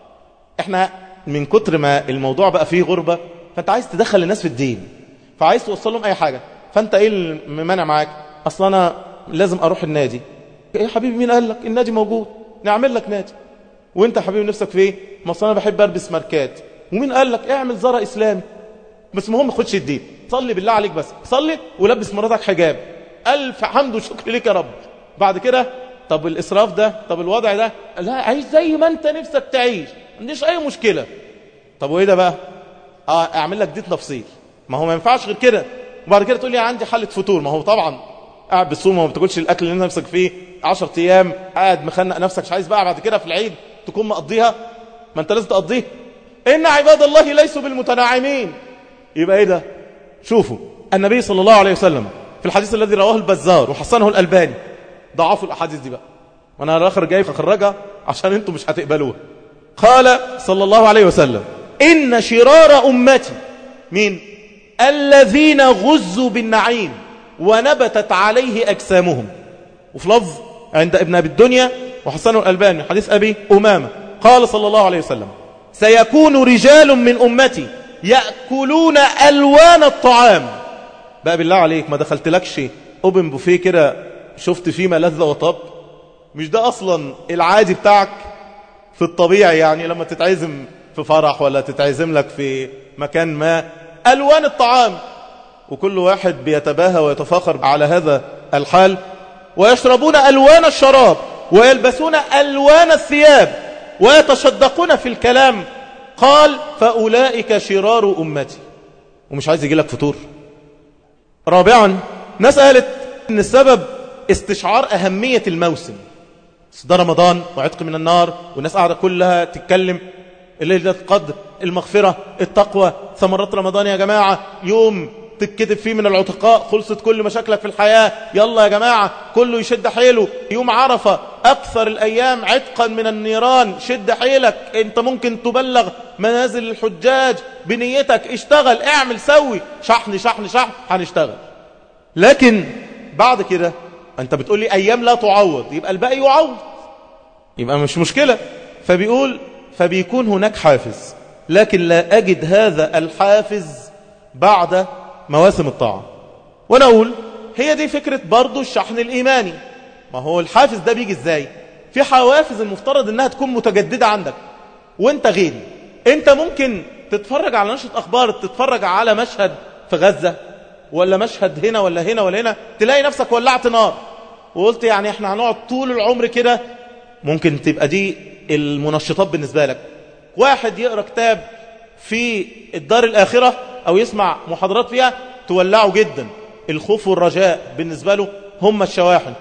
S1: احنا من كتر ما الموضوع بقى فيه غربة، فانت عايز تدخل الناس في الدين، فعايز توصل لهم اي حاجة. فانت ايه المانع معاك؟ اصلا انا لازم اروح النادي. يا حبيبي مين قال لك؟ النادي موجود، نعمل لك نادي. وانت يا حبيبي نفسك في ايه؟ ما اصلا انا بحب البس ماركات. ومين قال لك؟ اعمل زرع اسلامي. بس المهم ما خدش الدين، صلي بالله عليك، بس صلي ولبس مراتك حجاب. الف حمد وشكر لك يا رب. بعد كده طب الاسراف ده، طب الوضع ده، لا عيش زي ما انت نفسك تعيش، ما عنديش اي مشكله. طب وايه ده بقى؟ اه اعمل لك دي تفصيل. ما هو ما ينفعش غير كده. وبعد كده تقول لي عندي حاله فطور. ما هو طبعا قاعد بالصوم وما بتاكلش الاكل اللي نفسك فيه عشرة ايام، قاعد مخنق نفسك، مش عايز بقى بعد كده في العيد تكون مقضيها. ما انت لازم تقضيها. ان عباد الله ليسوا بالمتناعمين. يبقى ايه ده؟ شوفوا النبي صلى الله عليه وسلم في الحديث الذي رواه البزار وحسنه الألباني، ضعفوا الاحاديث دي بقى وانا الاخر جاي اخرجها عشان انتم مش هتقبلوها. قال صلى الله عليه وسلم ان شرار امتي مين؟ الذين غزوا بالنعيم ونبتت عليه اجسامهم. وفي لفظ عند ابن ابي الدنيا وحسنه الألباني حديث ابي امامه قال صلى الله عليه وسلم سيكون رجال من امتي يأكلون ألوان الطعام. بقى بالله عليك ما دخلتلكش اوبن بوفيه كده شفت فيه ما لذ وطاب؟ مش ده أصلا العادي بتاعك في الطبيعي؟ يعني لما تتعزم في فرح ولا تتعزم لك في مكان ما، ألوان الطعام، وكل واحد بيتباهى ويتفاخر على هذا الحال. ويشربون ألوان الشراب ويلبسون ألوان الثياب ويتصدقون في الكلام. قال فأولئك شرار أمتي. ومش عايز يجي لك فطور. رابعا ناس قالت ان السبب استشعار أهمية الموسم. ده رمضان وعتق من النار، والناس قاعدة كلها تتكلم ليلة القدر، المغفرة، التقوى، ثمرات رمضان يا جماعة، يوم تتكتب فيه من العتقاء، خلصت كل مشاكلك في الحياة، يلا يا جماعة كله يشد حيله، يوم عرفة أكثر الأيام عتقا من النيران، شد حيلك، انت ممكن تبلغ منازل الحجاج بنيتك، اشتغل، اعمل، سوي، شحن شحن شحن، هنشتغل. لكن بعد كده انت بتقول لي أيام لا تعوض، يبقى الباقي يعوض، يبقى مش مشكلة. فبيقول فبيكون هناك حافز، لكن لا أجد هذا الحافز بعد مواسم الطاعة. وانا اقول هي دي فكرة برضو الشحن الإيماني. ما هو الحافز ده بيجي ازاي؟ في حوافز المفترض انها تكون متجددة عندك وانت غيري. انت ممكن تتفرج على نشرة اخبار، تتفرج على مشهد في غزة ولا مشهد هنا ولا هنا ولا هنا، تلاقي نفسك ولعت نار وقلت يعني احنا هنقعد طول العمر كده. ممكن تبقى دي المنشطات بالنسبة لك. واحد يقرأ كتاب في الدار الآخرة أو يسمع محاضرات فيها تولعه جدا، الخوف والرجاء بالنسبة له هم الشواحن.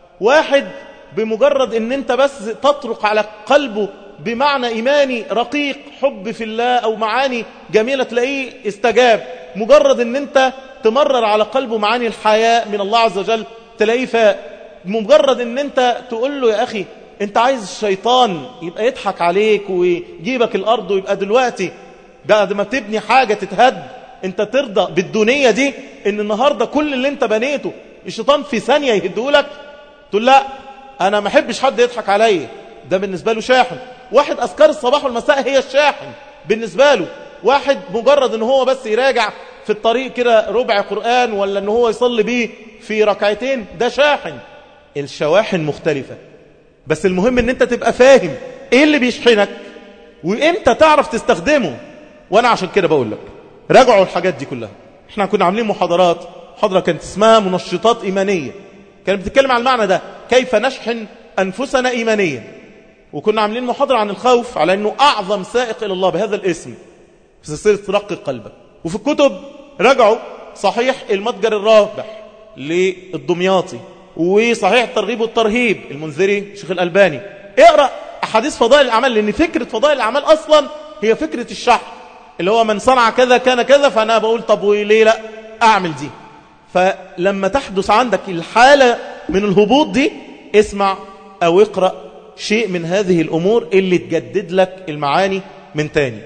S1: واحد بمجرد ان انت بس تطرق على قلبه بمعنى إيماني رقيق، حب في الله أو معاني جميلة، تلاقيه استجاب. مجرد ان انت تمرر على قلبه معاني الحياء من الله عز وجل تلاقيه فاق. مجرد ان انت تقول له يا أخي انت عايز الشيطان يبقى يضحك عليك ويجيبك الأرض ويبقى دلوقتي بعد ما تبني حاجة تتهد انت ترضى بالدنيا دي، ان النهاردة كل اللي انت بنيته الشيطان في ثانية يهدهولك، تقول لا انا ما احبش حد يضحك عليا. ده بالنسبة له شاحن. واحد أذكار الصباح والمساء هي الشاحن بالنسبة له. واحد مجرد ان هو بس يراجع في الطريق كده ربع قرآن ولا ان هو يصلي بيه في ركعتين، ده شاحن. الشواحن مختلفة، بس المهم ان انت تبقى فاهم ايه اللي بيشحنك وانت تعرف تستخدمه. وانا عشان كده بقول لك راجعوا الحاجات دي كلها. احنا كنا عاملين محاضرات، محاضرة كانت اسمها منشطات إيمانية، كانت بتتكلم عن المعنى ده، كيف نشحن أنفسنا إيمانيا. وكنا عاملين محاضرة عن الخوف على أنه أعظم سائق إلى الله بهذا الاسم في سلسلة رق قلبك. وفي الكتب رجعوا صحيح المتجر الرابح للدمياطي، وصحيح الترغيب والترهيب المنذري شيخ الألباني. اقرأ أحاديث فضائل الأعمال، لأن فكرة فضائل الأعمال أصلا هي فكرة الشحن، اللي هو من صنع كذا كان كذا، فأنا بقول طب وليه لا أعمل دي. فلما تحدث عندك الحالة من الهبوط دي اسمع أو اقرأ شيء من هذه الأمور اللي تجدد لك المعاني من تاني،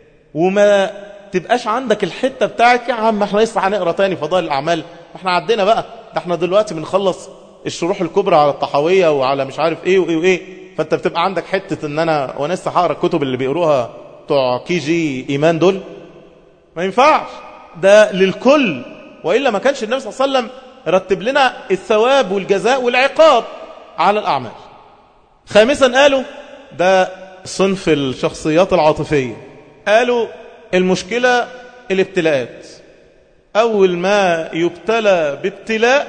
S1: وما تبقاش عندك الحتة بتاعك يا عم احنا لسه هنقرأ تاني فضائل الأعمال، احنا عدينا بقى، ده احنا دلوقتي بنخلص الشروح الكبرى على الطحاوية وعلى مش عارف ايه وايه وايه. فانت بتبقى عندك حتة ان انا وانا لسه هقرأ الكتب اللي بيقروها بتوع كي جي ايمان دول، ما ينفعش، ده للكل. وإلا ما كانش النبي صلى الله عليه وسلم رتب لنا الثواب والجزاء والعقاب على الأعمال. خامسا قالوا ده صنف الشخصيات العاطفية، قالوا المشكلة الابتلاءات. أول ما يبتلى بابتلاء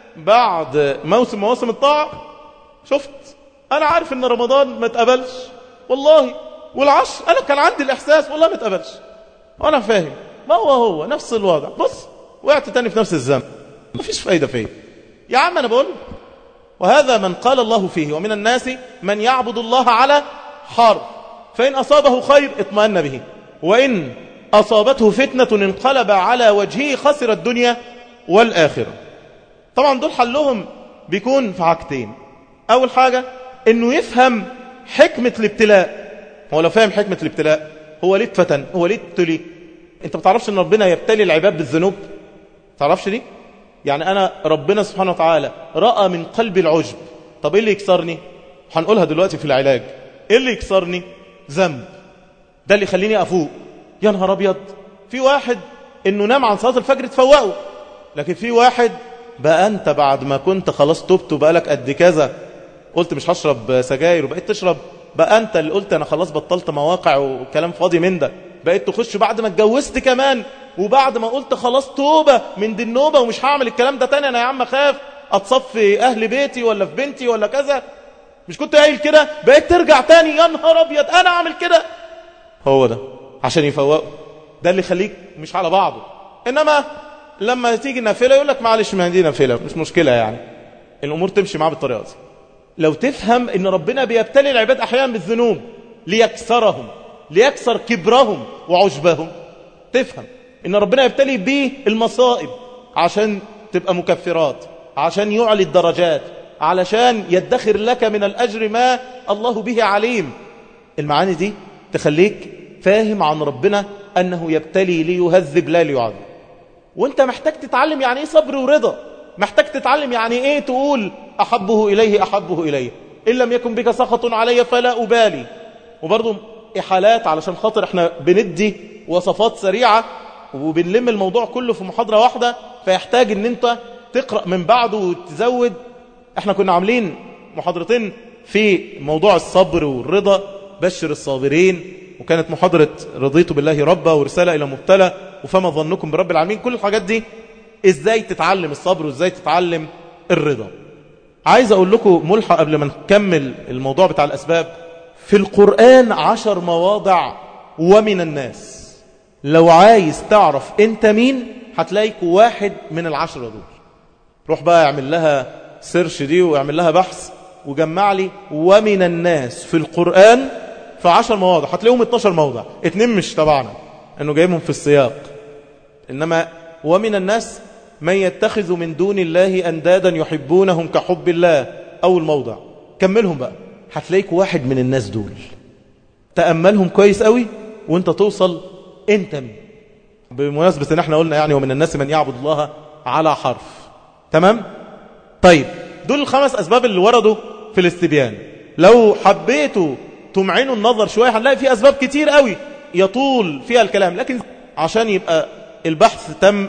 S1: بعد موسم مواسم الطاعة، شفت أنا عارف إن رمضان ما تقبلش والله، والعشر أنا كان عندي الإحساس والله ما تقبلش، وأنا فاهم ما هو هو نفس الوضع، بص وقعت تاني في نفس الذنب، ما فيش فايدة فيه يا عم. أنا بقول وهذا من قال الله فيه ومن الناس من يعبد الله على حرف، فإن أصابه خير اطمأن به، وإن أصابته فتنة انقلب على وجهه خسر الدنيا والآخرة. طبعا دول حلهم بيكون في حاجتين. أول حاجة إنه يفهم حكمة الابتلاء. هو لو فهم حكمة الابتلاء، هو ليه اتفتن، هو ليه ابتلي. انت بتعرفش ان ربنا يبتلي العباد بالذنوب؟ تعرفش دي؟ يعني انا ربنا سبحانه وتعالى رأى من قلبي العجب. طب ايه اللي يكسرني؟ هنقولها دلوقتي في العلاج. ايه اللي يكسرني؟ ذنب. ده اللي يخليني افوق. يا نهار ابيض، في واحد انه نام عن صلاة الفجر تفوقه، لكن في واحد بقى انت بعد ما كنت خلاص تبت وبقالك قد كذا قلت مش هشرب سجاير وبقيت تشرب، بقى انت اللي قلت انا خلاص بطلت مواقع وكلام فاضي من ده، بقيت تخش بعد ما اتجوزت كمان، وبعد ما قلت خلاص توبة من دي النوبة ومش هعمل الكلام ده تاني، انا يا عم خاف اتصفي اهل بيتي ولا في بنتي ولا كذا، مش كنت قايل كده؟ بقيت ترجع تاني، يا نهار ابيض انا اعمل كده. هو ده عشان يفوقه، ده اللي يخليك مش على بعضه. انما لما تيجي نافله يقول لك معلش ما دي نافله مش مشكله، يعني الامور تمشي معاه بالطريقه دي. لو تفهم ان ربنا بيبتلي العباد احيانا بالذنوب ليكسرهم، ليكسر كبرهم وعجبهم، تفهم إن ربنا يبتلي به المصائب عشان تبقى مكفرات، عشان يعلي الدرجات، علشان يدخر لك من الأجر ما الله به عليم. المعاني دي تخليك فاهم عن ربنا أنه يبتلي ليهذب لا ليعذب. وانت محتاج تتعلم يعني ايه صبر ورضا، محتاج تتعلم يعني ايه تقول أحبه إليه أحبه إليه، إن لم يكن بك سخط علي فلا أبالي. وبرضو إحالات علشان خاطر احنا بندي وصفات سريعة وبنلم الموضوع كله في محاضرة واحدة، فيحتاج ان انت تقرأ من بعده وتزود. احنا كنا عاملين محاضرتين في موضوع الصبر والرضا، بشر الصابرين، وكانت محاضرة رضيت بالله ربا ورسالة إلى مبتلى وفما ظنكم برب العالمين. كل الحاجات دي ازاي تتعلم الصبر وازاي تتعلم الرضا. عايز اقول لكم ملحق قبل ما نكمل الموضوع بتاع الأسباب. في القرآن عشر مواضع ومن الناس. لو عايز تعرف انت مين هتلاقيك واحد من العشرة دول. روح بقى اعمل لها سيرش دي واعمل لها بحث وجمع لي ومن الناس في القرآن في عشر مواضع، هتلاقيهم اتناشر موضع، اتنين مش تبعنا انه جايبهم في السياق، انما ومن الناس من يتخذ من دون الله اندادا يحبونهم كحب الله. اول موضع كملهم بقى، هتلاقيك واحد من الناس دول. تأملهم كويس قوي وانت توصل انت مين. بمناسبة ان احنا قلنا يعني ومن الناس من يعبد الله على حرف. تمام؟ طيب دول الخمس اسباب اللي وردوا في الاستبيان. لو حبيتوا تمعنوا النظر شوية هنلاقي في اسباب كتير قوي يطول فيها الكلام، لكن عشان يبقى البحث تم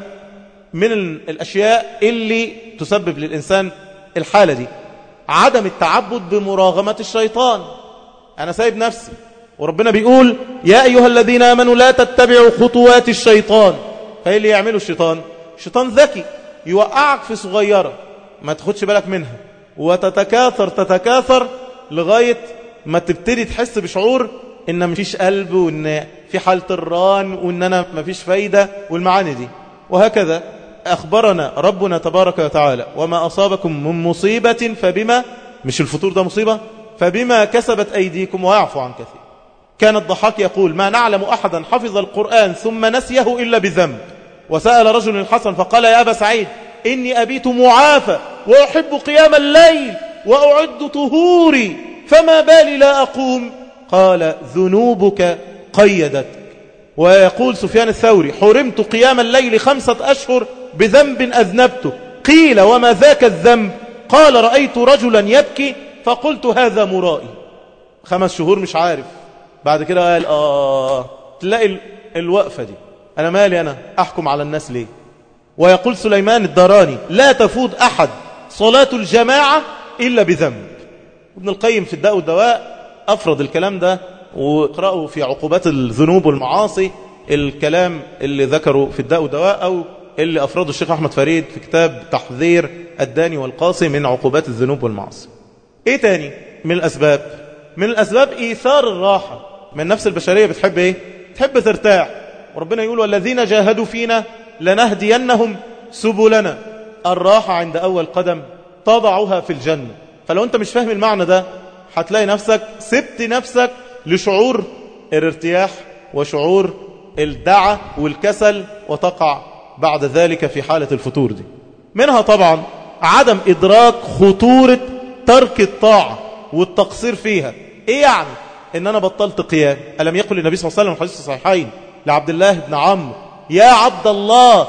S1: من الاشياء اللي تسبب للانسان الحالة دي عدم التعبد بمراغمة الشيطان. انا سايب نفسي وربنا بيقول يا أيها الذين آمنوا لا تتبعوا خطوات الشيطان. فإيه اللي يعمله الشيطان؟ الشيطان ذكي، يوقعك في صغيرة ما تاخدش بالك منها وتتكاثر تتكاثر لغاية ما تبتدي تحس بشعور إن مفيش قلب وإن في حالة الران وإن أنا مفيش فايدة والمعاني دي. وهكذا أخبرنا ربنا تبارك وتعالى وما أصابكم من مصيبة فبما، مش الفطور ده مصيبة، فبما كسبت أيديكم ويعفو عن كثير. كان الضحاك يقول ما نعلم أحدا حفظ القرآن ثم نسيه إلا بذنب. وسأل رجل الحسن فقال يا أبا سعيد إني أبيت معافى وأحب قيام الليل وأعد طهوري فما بالي لا أقوم. قال ذنوبك قيدتك. ويقول سفيان الثوري حرمت قيام الليل خمسة أشهر بذنب أذنبته. قيل وما ذاك الذنب؟ قال رأيت رجلا يبكي فقلت هذا مرائي. خمس شهور مش عارف، بعد كده قال آه تلاقي الوقفة دي أنا مالي أنا أحكم على الناس ليه. ويقول سليمان الداراني لا تفوت أحد صلاة الجماعة إلا بذنب. ابن القيم في الداء والدواء أفرض الكلام ده، واقرأوا في عقوبات الذنوب والمعاصي الكلام اللي ذكروا في الداء والدواء أو اللي أفرده الشيخ أحمد فريد في كتاب تحذير الداني والقاصي من عقوبات الذنوب والمعاصي. إيه تاني من الأسباب؟ من الأسباب إيثار الراحة. من النفس البشرية بتحب إيه؟ تحب ترتاح. وربنا يقول والذين جاهدوا فينا لنهدينهم سبلنا. الراحة عند أول قدم تضعها في الجنة. فلو أنت مش فاهم المعنى ده هتلاقي نفسك سبت نفسك لشعور الارتياح وشعور الدعة والكسل، وتقع بعد ذلك في حالة الفتور دي. منها طبعا عدم إدراك خطورة ترك الطاعة والتقصير فيها. إيه يعني؟ إن أنا بطلت قيام. ألم يقل النبي صلى الله عليه وسلم الحديث الصحيحين لعبد الله بن عمرو يا عبد الله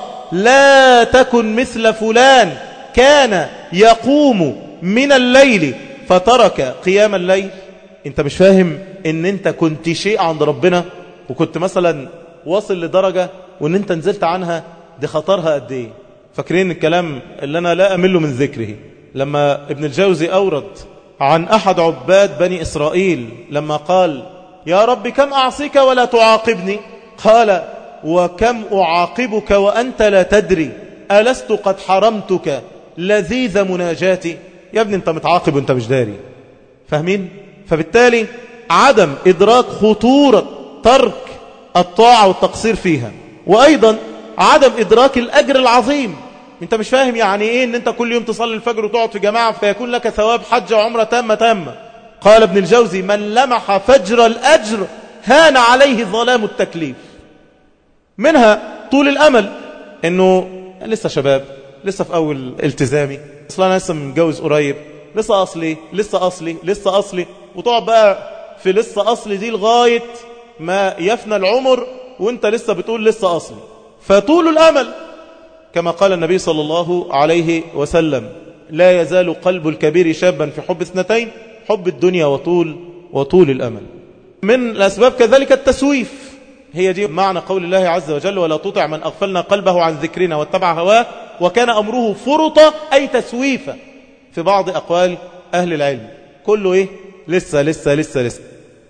S1: لا تكن مثل فلان كان يقوم من الليل فترك قيام الليل. انت مش فاهم ان انت كنت شيء عند ربنا وكنت مثلا واصل لدرجة وان انت نزلت عنها، دي خطرها قد ايه. فاكرين الكلام اللي انا لا امل من ذكره لما ابن الجوزي اورد عن احد عباد بني اسرائيل لما قال يا رب كم اعصيك ولا تعاقبني؟ قال وكم اعاقبك وانت لا تدري ألست قد حرمتك لذيذ مناجاتي. يا ابني انت متعاقب وانت مش داري. فاهمين؟ فبالتالي عدم إدراك خطورة ترك الطاعة والتقصير فيها، وأيضا عدم إدراك الأجر العظيم. انت مش فاهم يعني ايه ان انت كل يوم تصلي الفجر وتقعد في جماعة فيكون لك ثواب حج وعمرة تامة تامة. قال ابن الجوزي من لمح فجر الأجر هان عليه ظلام التكليف. منها طول الأمل، إنه لسه شباب، لسه في أول التزامي، أصلا أنا لسه متجوز قريب، لسه أصلي لسه أصلي لسه أصلي، وتقعد بقى في لسه أصلي دي لغاية ما يفنى العمر وانت لسه بتقول لسه أصلي. فطول الأمل كما قال النبي صلى الله عليه وسلم: لا يزال قلب الكبير شابا في حب اثنتين، حب الدنيا وطول وطول الأمل. من الأسباب كذلك التسويف، هي دي معنى قول الله عز وجل: ولا تطع من أغفلنا قلبه عن ذكرنا واتبع هواه وكان أمره فرطا، أي تسويفا. في بعض أقوال أهل العلم كله إيه؟ لسه لسه لسه لسه.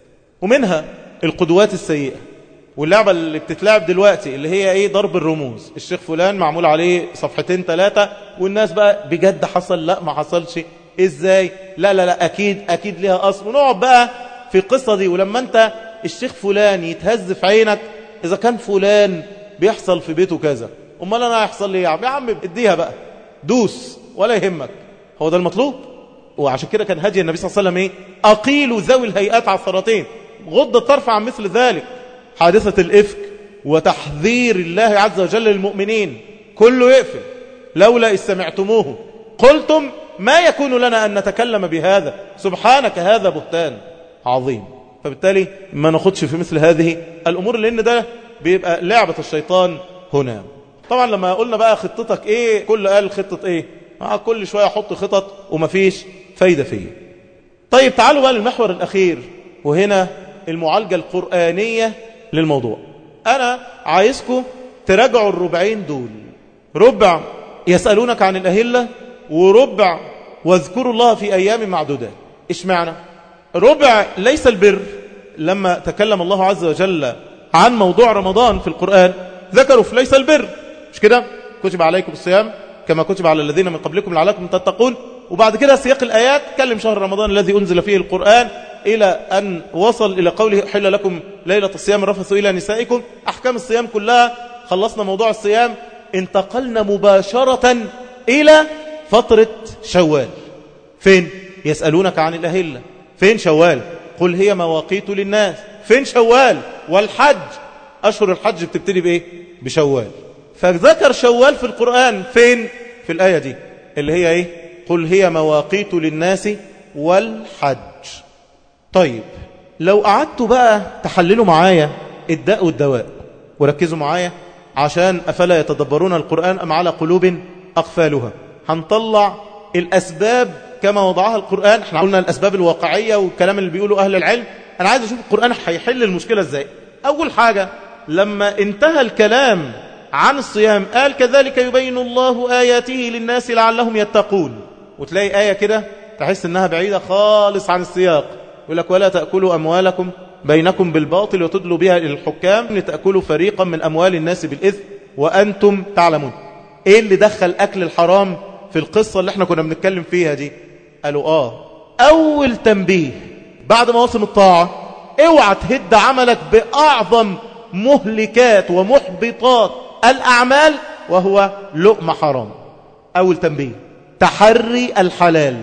S1: ومنها القدوات السيئة، واللعبة اللي بتتلعب دلوقتي اللي هي ايه؟ ضرب الرموز. الشيخ فلان معمول عليه صفحتين ثلاثة، والناس بقى بجد حصل؟ لا ما حصلش. ازاي؟ لا لا لا اكيد اكيد ليها اصل. ونقعد بقى في القصة دي. ولما انت الشيخ فلان يتهز في عينك، اذا كان فلان بيحصل في بيته كذا، امال انا هيحصل لي يا عم؟ يا عم اديها بقى، دوس ولا يهمك. هو ده المطلوب. وعشان كده كان هدي النبي صلى الله عليه وسلم ايه؟ اقيلوا ذوي الهيئات عثرتين، غض الطرف عن مثل ذلك. حادثة الإفك وتحذير الله عز وجل للمؤمنين كله يقفل. لولا إذ سمعتموه قلتم ما يكون لنا أن نتكلم بهذا، سبحانك هذا بهتان عظيم. فبالتالي ما ناخدش في مثل هذه الأمور، لأن ده بيبقى لعبة الشيطان هنا. طبعا لما قلنا بقى خطتك إيه، كل قال خطة إيه، آه كل شوية أحط خطط ومفيش فايدة فيه. طيب تعالوا بقى للمحور الأخير، وهنا المعالجة القرآنية للموضوع. أنا عايزكم تراجعوا الربعين دول، ربع يسألونك عن الأهلة، وربع واذكروا الله في أيام معدودات. إيش معنى؟ ربع ليس البر، لما تكلم الله عز وجل عن موضوع رمضان في القرآن ذكروا في ليس البر، مش كده؟ كتب عليكم الصيام كما كتب على الذين من قبلكم لعلكم تتقون. وبعد كده سياق الآيات كلم شهر رمضان الذي أنزل فيه القرآن، إلى أن وصل إلى قوله حل لكم ليلة الصيام الرفث إلى نسائكم. أحكام الصيام كلها خلصنا موضوع الصيام، انتقلنا مباشرة إلى فترة شوال. فين؟ يسألونك عن الأهلة. فين شوال؟ قل هي مواقيت للناس. فين شوال؟ والحج، أشهر الحج بتبتدي بإيه؟ بشوال. فذكر شوال في القرآن فين؟ في الآية دي اللي هي إيه؟ قل هي مواقيت للناس والحج. طيب لو قعدتوا بقى تحللوا معايا الداء والدواء، وركزوا معايا عشان أفلا يتدبرون القرآن أم على قلوب أقفالها، هنطلع الأسباب كما وضعها القرآن. احنا قلنا الأسباب الواقعية والكلام اللي بيقوله أهل العلم. أنا عايز أشوف القرآن هيحل المشكلة إزاي. أول حاجة لما انتهى الكلام عن الصيام قال كذلك يبين الله آياته للناس لعلهم يتقون. وتلاقي آية كده تحس إنها بعيدة خالص عن السياق، يقول لك ولا تأكلوا أموالكم بينكم بالباطل وتدلوا بها إلى الحكام لتأكلوا فريقا من أموال الناس بالإثم وأنتم تعلمون. إيه اللي دخل أكل الحرام في القصة اللي احنا كنا بنتكلم فيها دي؟ قالوا آه أول تنبيه بعد مواسم الطاعة، اوعى تهد عملك بأعظم مهلكات ومحبطات الأعمال وهو لقمة حرام. أول تنبيه تحري الحلال.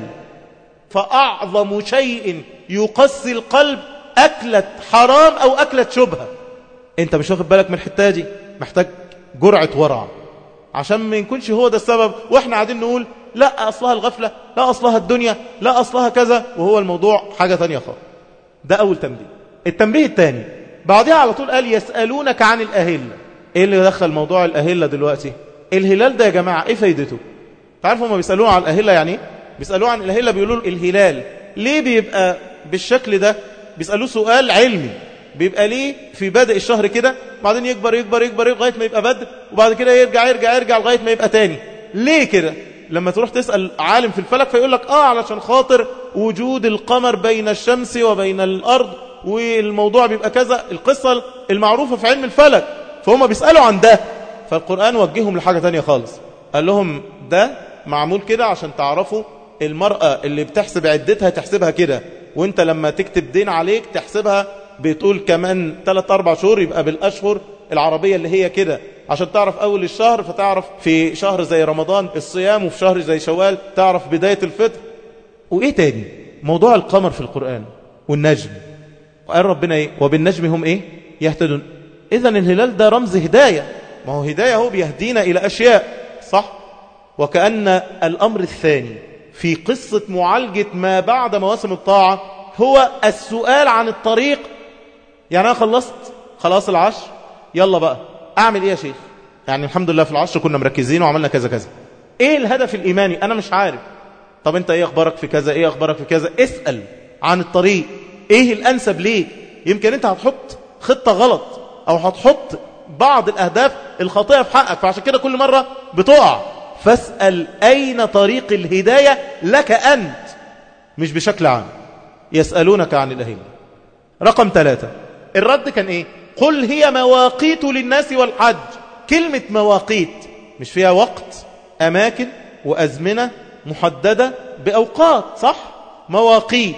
S1: فأعظم شيء يقسي القلب أكلة حرام أو أكلة شبهة. أنت مش واخد بالك من الحتة دي، محتاج جرعة ورع عشان ما يكونش هو ده السبب، وإحنا قاعدين نقول لا أصلها الغفلة، لا أصلها الدنيا، لا أصلها كذا، وهو الموضوع حاجة تانية خالص. ده أول تنبيه. التنبيه الثاني بعدها على طول قال يسألونك عن الأهلة. إيه اللي دخل موضوع الأهلة دلوقتي؟ الهلال ده يا جماعة إيه فايدته؟ تعرفوا ما بيسألوه عن الأهلة يعني إيه؟ بيسألوه عن الأهلة بيقولوا الهلال ليه بيبقى بالشكل ده؟ بيسألوه سؤال علمي. بيبقى ليه في بدء الشهر كده، بعدين يكبر يكبر يكبر لغاية ما يبقى بدء، وبعد كده يرجع يرجع يرجع لغاية ما يبقى تاني. ليه كده؟ لما تروح تسأل عالم في الفلك فيقول لك آه علشان خاطر وجود القمر بين الشمس وبين الأرض، والموضوع بيبقى كذا، القصة المعروفة في علم الفلك. فهم بيسألوا عن ده، فالقرآن وجههم لحاجة تانية خالص. قال لهم ده معمول كده عشان تعرفوا المرأة اللي بتحسب عدتها تحسبها كده، وانت لما تكتب دين عليك تحسبها بتقول كمان ثلاثة أربع شهور، يبقى بالأشهر العربية اللي هي كده، عشان تعرف أول الشهر فتعرف في شهر زي رمضان الصيام، وفي شهر زي شوال تعرف بداية الفطر. وإيه تاني؟ موضوع القمر في القرآن والنجم. قال ربنا إيه؟ وبالنجم هم إيه؟ يهتدون. إذن الهلال ده رمز هداية. ما هو هداية هو بيهدينا إلى أشياء صح. وكأن الأمر الثاني في قصة معالجة ما بعد مواسم الطاعة هو السؤال عن الطريق. يعني أنا خلصت خلاص العشر، يلا بقى أعمل إيه يا شيخ؟ يعني الحمد لله في العشر كنا مركزين وعملنا كذا كذا، إيه الهدف الإيماني؟ أنا مش عارف. طب أنت إيه أخبارك في كذا؟ إيه أخبارك في كذا؟ اسأل عن الطريق، إيه الأنسب ليك؟ يمكن أنت هتحط خطة غلط أو هتحط بعض الأهداف الخاطئة في حقك، فعشان كده كل مرة بتقع. فاسأل أين طريق الهداية لك أنت، مش بشكل عام. يسألونك عن الأهلة. رقم ثلاثة الرد كان إيه؟ قل هي مواقيت للناس والحج. كلمة مواقيت مش فيها وقت، أماكن وأزمنة محددة بأوقات صح؟ مواقيت.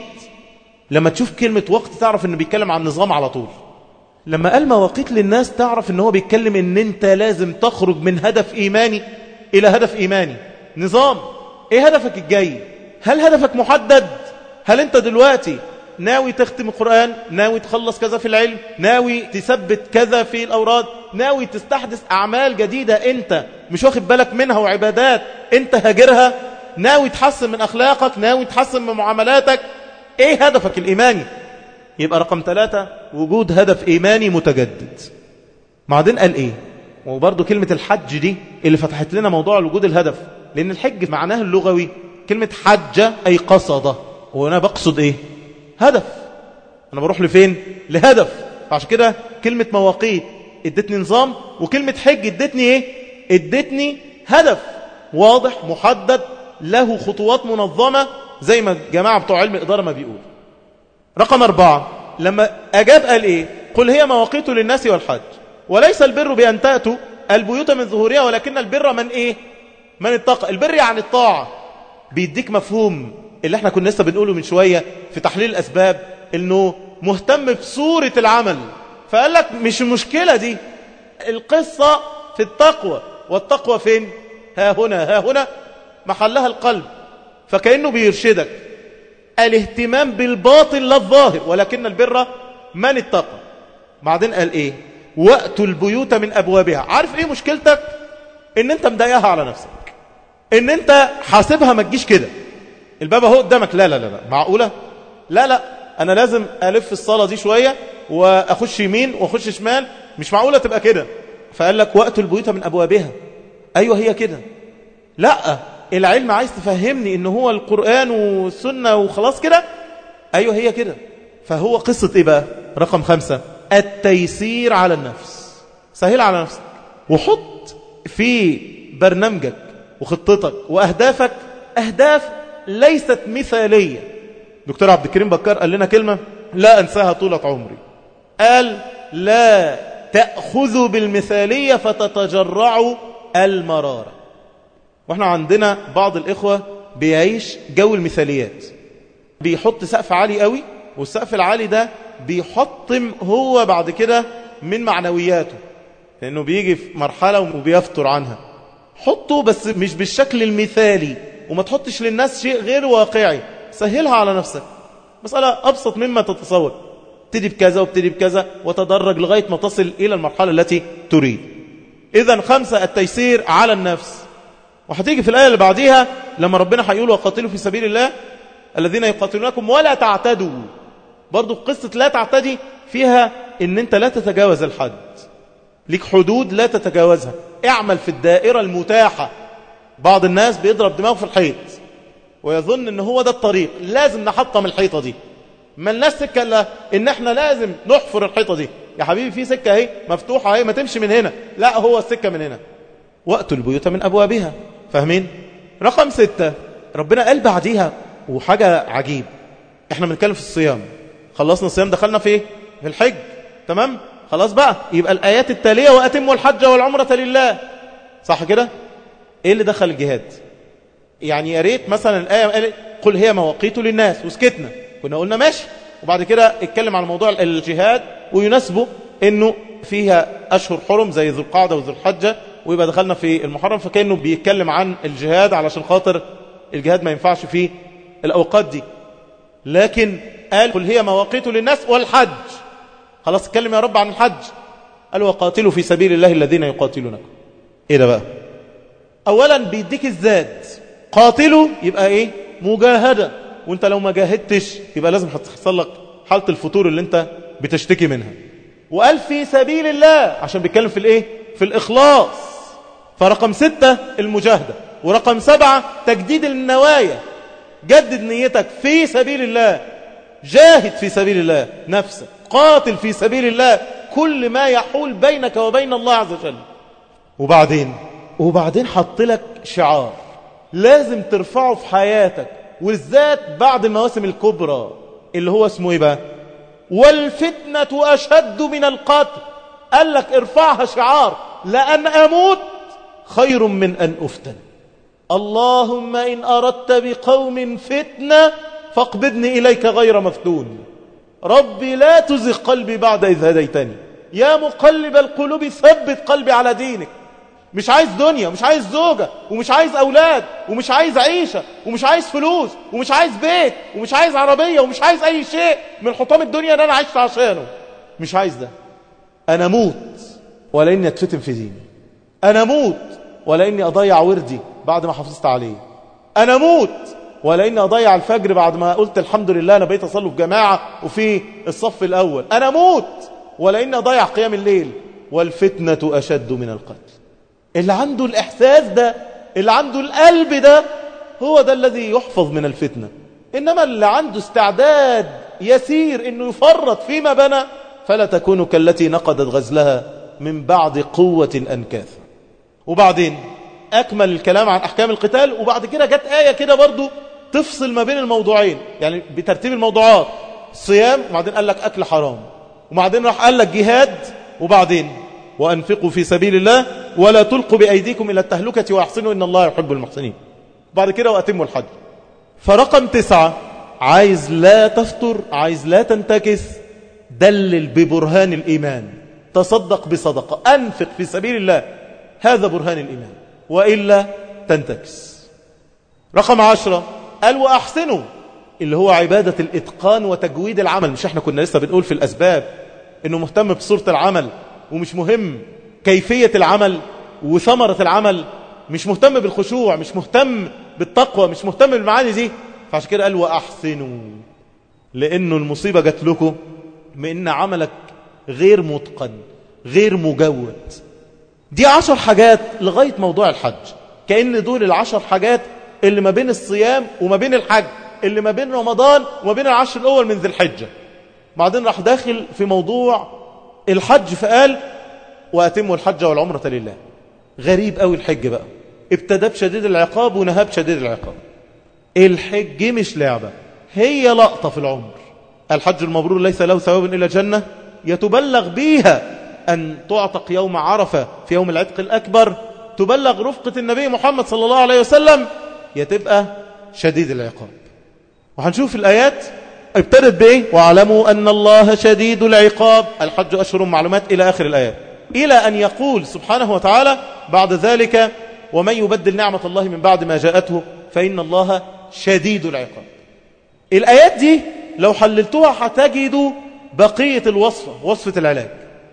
S1: لما تشوف كلمة وقت تعرف أنه بيتكلم عن نظام على طول. لما قال مواقيت للناس تعرف أنه هو بيتكلم أن أنت لازم تخرج من هدف إيماني إلى هدف إيماني. نظام. إيه هدفك الجاي؟ هل هدفك محدد؟ هل أنت دلوقتي ناوي تختم القرآن؟ ناوي تخلص كذا في العلم؟ ناوي تثبت كذا في الأوراد؟ ناوي تستحدث أعمال جديدة أنت مش واخد بالك منها وعبادات أنت هاجرها؟ ناوي تحسن من أخلاقك؟ ناوي تحسن من معاملاتك؟ إيه هدفك الإيماني؟ يبقى رقم ثلاثة وجود هدف إيماني متجدد. بعدين قال إيه؟ وبرضو كلمة الحج دي اللي فتحت لنا موضوع وجود الهدف، لأن الحج معناه اللغوي كلمة حجة أي قصد، وأنا بقصد إيه؟ هدف. أنا بروح لفين؟ لهدف. فعشان كده كلمة مواقيت ادتني نظام، وكلمة حج ادتني إيه؟ ادتني هدف واضح محدد له خطوات منظمة زي ما جماعة بتوع علم الإدارة ما بيقول. رقم أربعة لما أجاب قال إيه؟ قل هي مواقيت للناس والحج وليس البر بأن تأتوا البيوت من ظهورها ولكن البر من إيه؟ من اتقى. البر يعني الطاعة. بيديك مفهوم اللي احنا كنا لسه بنقوله من شوية في تحليل الأسباب، إنه مهتم بصورة العمل. فقال لك مش المشكلة دي، القصة في التقوى. والتقوى فين؟ ها هنا ها هنا محلها القلب. فكأنه بيرشدك الاهتمام بالباطن لا الظاهر، ولكن البر من اتقى. بعدين قال ايه؟ وأتوا البيوت من أبوابها. عارف ايه مشكلتك؟ ان انت مضايقها على نفسك، ان انت حاسبها ما تجيش كده الباب اهو قدامك. لا لا لا لا معقولة؟ لا لا انا لازم الف الصالة دي شوية واخش يمين واخش شمال، مش معقولة تبقى كده. فقال لك وأتوا البيوت من أبوابها. ايوه هي كده. لا العلم عايز تفهمني ان هو القرآن والسنة وخلاص كده. ايوه هي كده. فهو قصة ايه بقى؟ رقم خمسة التيسير على النفس. سهل على نفسك وحط في برنامجك وخطتك وأهدافك أهداف ليست مثالية. دكتور عبد الكريم بكار قال لنا كلمة لا أنساها طولة عمري. قال لا تأخذوا بالمثالية فتتجرعوا المرارة. واحنا عندنا بعض الإخوة بيعيش جو المثاليات، بيحط سقف عالي قوي، والسقف العالي ده بيحطم هو بعد كده من معنوياته، لأنه بيجي في مرحلة وبيفتر عنها. حطه بس مش بالشكل المثالي، وما تحطش للناس شيء غير واقعي. سهلها على نفسك، مسألة أبسط مما تتصور. ابتدي بكذا وابتدي بكذا وتدرج لغاية ما تصل إلى المرحلة التي تريد. إذن خمسة التيسير على النفس. وهتيجي في الآية اللي بعديها لما ربنا هيقول وقاتلوا في سبيل الله الذين يقاتلونكم ولا تعتدوا. برضو قصة لا تعتدي فيها ان انت لا تتجاوز الحد، ليك حدود لا تتجاوزها. اعمل في الدائرة المتاحة. بعض الناس بيضرب دماغه في الحيط ويظن ان هو ده الطريق، لازم نحطم الحيطة دي. ما لناش سكة الا ان احنا لازم نحفر الحيطة دي. يا حبيبي في سكة اهي مفتوحة اهي، ما تمشي من هنا. لا هو السكة من هنا. وأتوا البيوت من أبوابها. فاهمين؟ رقم ستة ربنا قال بعديها وحاجة عجيب. احنا بنتكلم في الصيام، خلصنا الصيام دخلنا في ايه؟ في الحج. تمام؟ خلاص بقى يبقى الآيات التالية وأتموا الحج والعمرة لله. صح كده؟ ايه اللي دخل الجهاد؟ يعني يا ريت مثلا الآية قال قل هي مواقيت للناس وسكتنا، كنا قلنا ماشي. وبعد كده اتكلم عن موضوع الجهاد ويناسبه انه فيها أشهر حرم زي ذو القعدة وذو الحجة، ويبقى دخلنا في المحرم. فكأنه بيتكلم عن الجهاد علشان خاطر الجهاد ما ينفعش فيه الأوقات دي. لكن قال قل هي مواقيت للناس والحج. خلاص اتكلم يا رب عن الحج. قال وقاتلوا في سبيل الله الذين يقاتلونكم. ايه ده بقى؟ اولا بيديك الزاد، قاتلوا يبقى ايه؟ مجاهدة، وانت لو ما جاهدتش يبقى لازم هتحصل لك حالة الفتور اللي انت بتشتكي منها. وقال في سبيل الله عشان بيتكلم في الايه؟ في الاخلاص. فرقم ستة المجاهدة، ورقم سبعة تجديد النوايا. جدد نيتك في سبيل الله، جاهد في سبيل الله نفسك، قاتل في سبيل الله كل ما يحول بينك وبين الله عز وجل. وبعدين وبعدين حط لك شعار لازم ترفعه في حياتك، والذات بعد المواسم الكبرى اللي هو اسمه ايه بقى؟ والفتنة أشد من القتل. قال لك ارفعها شعار، لأن أموت خير من أن أفتن. اللهم إن أردت بقوم فتنة فاقبضني إليك غير مفتون. ربي لا تزغ قلبي بعد إذ هديتني، يا مقلب القلوب ثبت قلبي على دينك. مش عايز دنيا، مش عايز زوجة، ومش عايز أولاد، ومش عايز عيشة، ومش عايز فلوس، ومش عايز بيت، ومش عايز عربية، ومش عايز أي شيء من حطام الدنيا اللي أنا عايش عشانه. مش عايز ده. أنا موت ولا إني أتفتن في ديني. أنا موت ولا إني أضيع وردي بعد ما حافظت عليه. أنا موت ولا إني أضيع الفجر بعد ما قلت الحمد لله أنا بقيت أصلي في جماعة وفي الصف الأول. أنا موت ولا إني أضيع قيام الليل. والفتنة أشد من القتل. اللي عنده الإحساس ده، اللي عنده القلب ده، هو ده الذي يحفظ من الفتنة. إنما اللي عنده استعداد يسير إنه يفرط فيما بنى، فلا تكون كالتي نقضت غزلها من بعد قوة أنكاثا. وبعدين أكمل الكلام عن أحكام القتال، وبعد كده جت آية كده برضو تفصل ما بين الموضوعين، يعني بترتيب الموضوعات. صيام، وبعدين قال لك أكل حرام، وبعدين راح قال لك جهاد، وبعدين وأنفقوا في سبيل الله ولا تلقوا بأيديكم إلى التهلكة وأحسنوا إن الله يحب المحسنين. بعد كده وأتموا الحج. فرقم تسعة عايز لا تفتر، عايز لا تنتكس، دلل ببرهان الإيمان. تصدق بصدقة، أنفق في سبيل الله، هذا برهان الإيمان، وإلا تنتكس. رقم عشرة قال وأحسنوا، اللي هو عبادة الإتقان وتجويد العمل. مش احنا كنا لسه بنقول في الأسباب إنه مهتم بصورة العمل، ومش مهم كيفية العمل وثمرة العمل، مش مهتم بالخشوع، مش مهتم بالتقوى، مش مهتم بالمعاني دي. فعشان كده قال وأحسنوا، لأنه المصيبة جات لكم بأن عملك غير متقن، غير مجود. دي عشر حاجات لغاية موضوع الحج، كأن دول العشر حاجات اللي ما بين الصيام وما بين الحج، اللي ما بين رمضان وما بين العشر الأول من ذي الحجة. بعدين راح داخل في موضوع الحج فقال وأتموا الحج والعمرة لله. غريب قوي الحج بقى، ابتدى بشديد العقاب ونهى بشديد العقاب. الحج مش لعبة، هي لقطة في العمر. الحج المبرور ليس له ثواب إلا جنة يتبلغ بيها أن تعتق يوم عرفة في يوم العتق الأكبر، تبلغ رفقة النبي محمد صلى الله عليه وسلم، يتبقى شديد العقاب. وهنشوف الآيات ابتدت بإيه؟ واعلموا أن الله شديد العقاب، الحج أشهر معلومات، إلى آخر الآيات، إلى أن يقول سبحانه وتعالى بعد ذلك ومن يبدل نعمة الله من بعد ما جاءته فإن الله شديد العقاب. الآيات دي لو حللتوها هتجدوا بقية الوصفة، وصفة العلاج.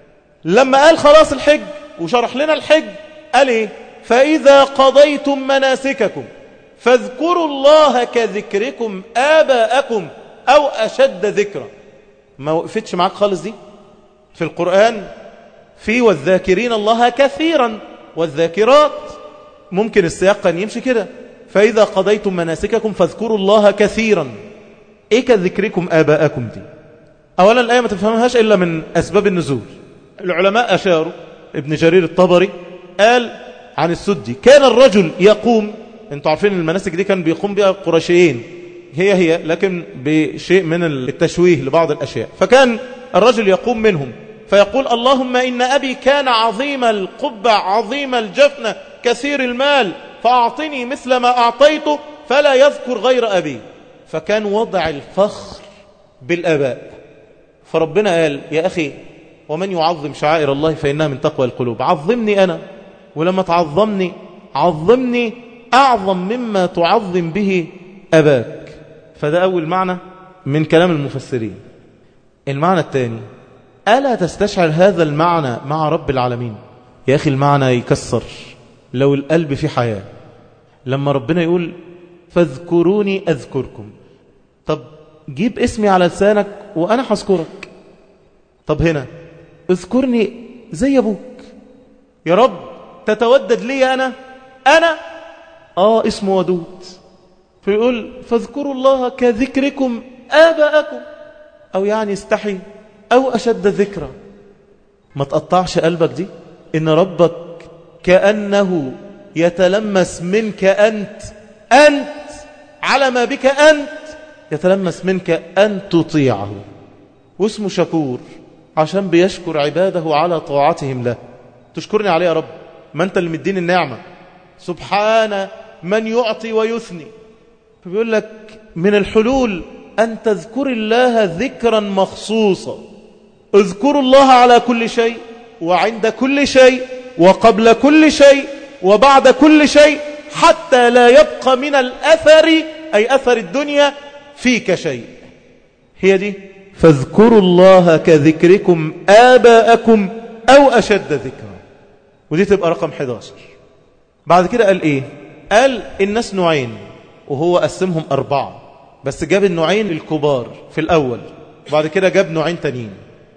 S1: لما قال خلاص الحج وشرح لنا الحج، قال إيه؟ فإذا قضيتم مناسككم فاذكروا الله كذكركم آباءكم أو أشد ذكرا. ما وقفتش معاك خالص دي في القرآن؟ في والذاكرين الله كثيرا والذاكرات، ممكن السياق كان يمشي كده، فإذا قضيتم مناسككم فاذكروا الله كثيرا. إيه كذكركم آباءكم دي؟ أولا الآية ما تفهمهاش إلا من أسباب النزول. العلماء أشاروا، ابن جرير الطبري قال عن السدي كان الرجل يقوم، انتوا عارفين المناسك دي كان بيقوم بها القرشيين، هي هي لكن بشيء من التشويه لبعض الأشياء. فكان الرجل يقوم منهم فيقول اللهم إن أبي كان عظيم القبة عظيم الجفنة كثير المال فأعطني مثل ما أعطيته، فلا يذكر غير أبي. فكان وضع الفخر بالآباء. فربنا قال يا أخي ومن يعظم شعائر الله فإنها من تقوى القلوب. عظمني أنا، ولما تعظمني عظمني أعظم مما تعظم به أباك. فده أول معنى من كلام المفسرين. المعنى الثاني ألا تستشعر هذا المعنى مع رب العالمين؟ يا أخي المعنى يكسر لو القلب في حياة. لما ربنا يقول فاذكروني أذكركم، طب جيب اسمي على لسانك وأنا هذكرك. طب هنا اذكرني زي أبوك، يا رب تتودد لي أنا أنا آه اسمه ودود، فيقول فاذكروا الله كذكركم آباءكم، أو يعني استحي أو أشد ذكرى. ما تقطعش قلبك دي إن ربك كأنه يتلمس منك أنت أنت على ما بك أنت، يتلمس منك أن تطيعه. واسمه شكور عشان بيشكر عباده على طاعتهم له. تشكرني عليه يا رب، ما أنت اللي مدين النعمة. سبحان من يعطي ويثني. فبيقول لك من الحلول أن تذكر الله ذكرا مخصوصا. اذكروا الله على كل شيء وعند كل شيء وقبل كل شيء وبعد كل شيء، حتى لا يبقى من الأثر أي أثر الدنيا فيك شيء. هي دي فاذكروا الله كذكركم آباءكم أو أشد ذكرا. ودي تبقى رقم احد عشر. بعد كده قال إيه؟ قال الناس نوعين، وهو قسمهم أربعة، بس جاب النوعين الكبار في الأول، وبعد كده جاب نوعين تانيين.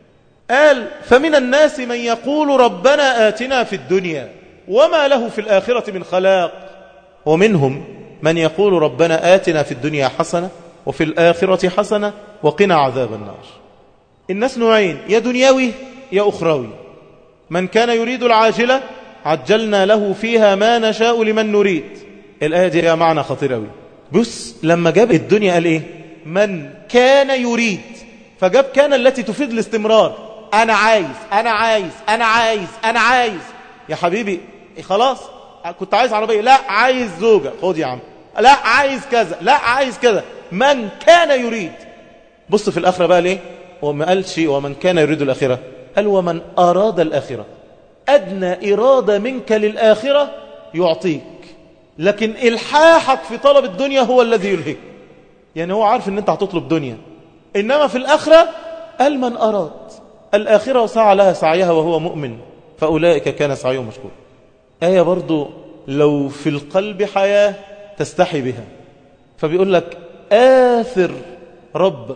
S1: قال فمن الناس من يقول ربنا آتنا في الدنيا وما له في الآخرة من خلاق، ومنهم من يقول ربنا آتنا في الدنيا حسنة وفي الآخرة حسنة وقنا عذاب النار. الناس نوعين، يا دنيوي يا أخروي. من كان يريد العاجلة عجلنا له فيها ما نشاء لمن نريد. الآية دي يا معنى خطير أوي. بص لما جاب الدنيا قال إيه؟ من كان يريد، فجاب كان التي تفيد الاستمرار. أنا عايز أنا عايز أنا عايز أنا عايز. يا حبيبي خلاص، كنت عايز عربية، لا عايز زوجة، خد يا عم، لا عايز كذا، لا عايز كذا. من كان يريد. بص في الآخرة بقى ليه؟ وما قالش ومن كان يريد الآخرة، قال ومن أراد الآخرة. أدنى إرادة منك للآخرة يعطيك، لكن إلحاحك في طلب الدنيا هو الذي يلهك. يعني هو عارف ان انت هتطلب دنيا، إنما في الآخرة قال من أراد الآخرة وسعى لها سعيها وهو مؤمن فأولئك كان سعيهم مشكور. آية برضو لو في القلب حياة تستحي بها. فبيقول لك آثر ربك،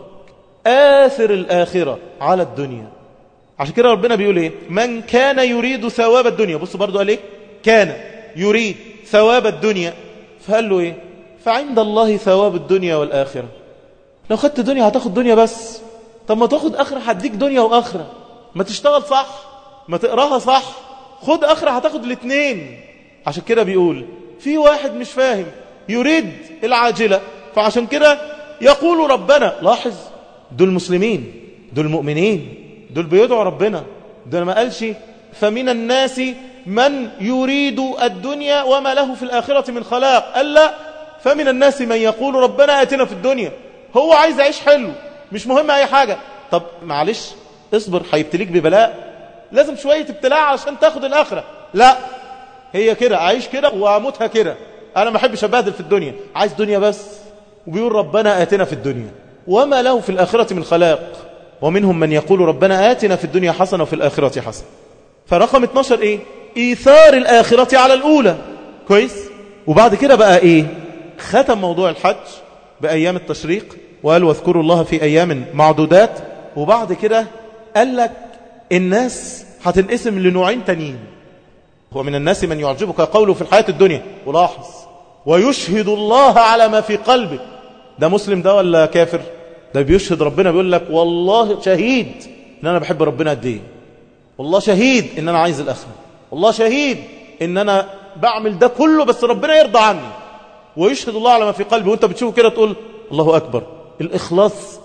S1: آثر الآخرة على الدنيا. عشان كده ربنا بيقول ايه؟ من كان يريد ثواب الدنيا. بص برضو قال ايه؟ كان يريد ثواب الدنيا، فقال له ايه؟ فعند الله ثواب الدنيا والآخرة. لو خدت دنيا هتاخد دنيا بس، طب ما تاخد آخرة هديك دنيا وآخرة. ما تشتغل صح، ما تقراها صح، خد آخرة هتاخد الاثنين. عشان كده بيقول في واحد مش فاهم يريد العاجلة، فعشان كده يقول ربنا. لاحظ دول مسلمين، دول مؤمنين، دول بيدعوا ربنا. ده ما قالش فمن الناس من يريد الدنيا وما له في الآخرة من خلاق، قال لا، فمن الناس من يقول ربنا آتنا في الدنيا. هو عايز يعيش حلو، مش مهم أي حاجة. طب معلش اصبر، هيبتليك ببلاء، لازم شوية ابتلاع عشان تاخد الآخرة. لا، هي كده، أعيش كده وأموتها كده. أنا ما أحبش أبهدل في الدنيا، عايز دنيا بس. وبيقول ربنا آتنا في الدنيا وما له في الآخرة من خلاق، ومنهم من يقول ربنا آتنا في الدنيا حسنة وفي الآخرة حسنة. فرقم اتناشر إيه؟ إيثار الآخرة على الأولى. كويس. وبعد كده بقى إيه؟ ختم موضوع الحج بأيام التشريق وقال واذكروا الله في أيام معدودات. وبعد كده قال لك الناس هتنقسم لنوعين تانيين. ومن الناس من يعجبك قوله في الحياة الدنيا، ولاحظ ويشهد الله على ما في قلبه. ده مسلم ده ولا كافر؟ ده بيشهد ربنا، بيقول لك والله شهيد ان انا بحب ربنا قد ايه، والله شهيد ان انا عايز الاخره، والله شهيد ان انا بعمل ده كله بس ربنا يرضى عني. ويشهد الله على ما في قلبه، وانت بتشوفه كده تقول الله اكبر. الاخلاص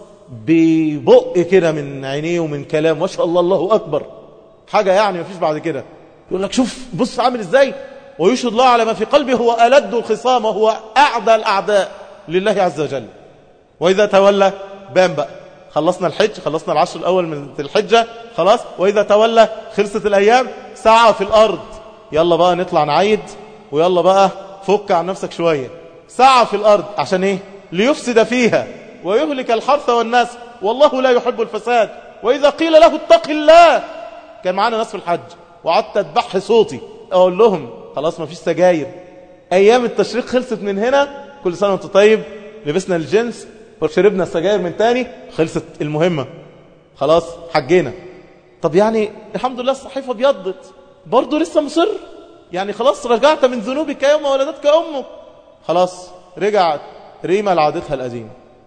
S1: ببق كده من عينيه ومن كلام، ما شاء الله الله اكبر، حاجه يعني ما فيش بعد كده. يقول لك شوف بص عامل ازاي. ويشهد الله على ما في قلبه، هو ألد الخصام وهو أعدى الأعداء لله عز وجل. وإذا تولى بان بقى، خلصنا الحج، خلصنا العشر الأول من الحجة خلاص. وإذا تولى خلصت الأيام، سعى في الأرض، يلا بقى نطلع نعيد، ويلا بقى فك عن نفسك شوية. سعى في الأرض عشان إيه؟ ليفسد فيها ويهلك الحرث والناس والله لا يحب الفساد. وإذا قيل له اتق الله. كان معانا ناس في الحج وقعدت أتبح صوتي أقول لهم خلاص ما فيش سجاير، أيام التشريق خلصت من هنا، كل سنة وانت طيب، لبسنا الجنس وشربنا السجاير من تاني، خلصت المهمة، خلاص حجينا. طب يعني الحمد لله الصحيفة بيضت، برضو لسه مصر؟ يعني خلاص رجعت من ذنوبك يوم ولدتك أمك، خلاص رجعت ريما لعادتها القديمة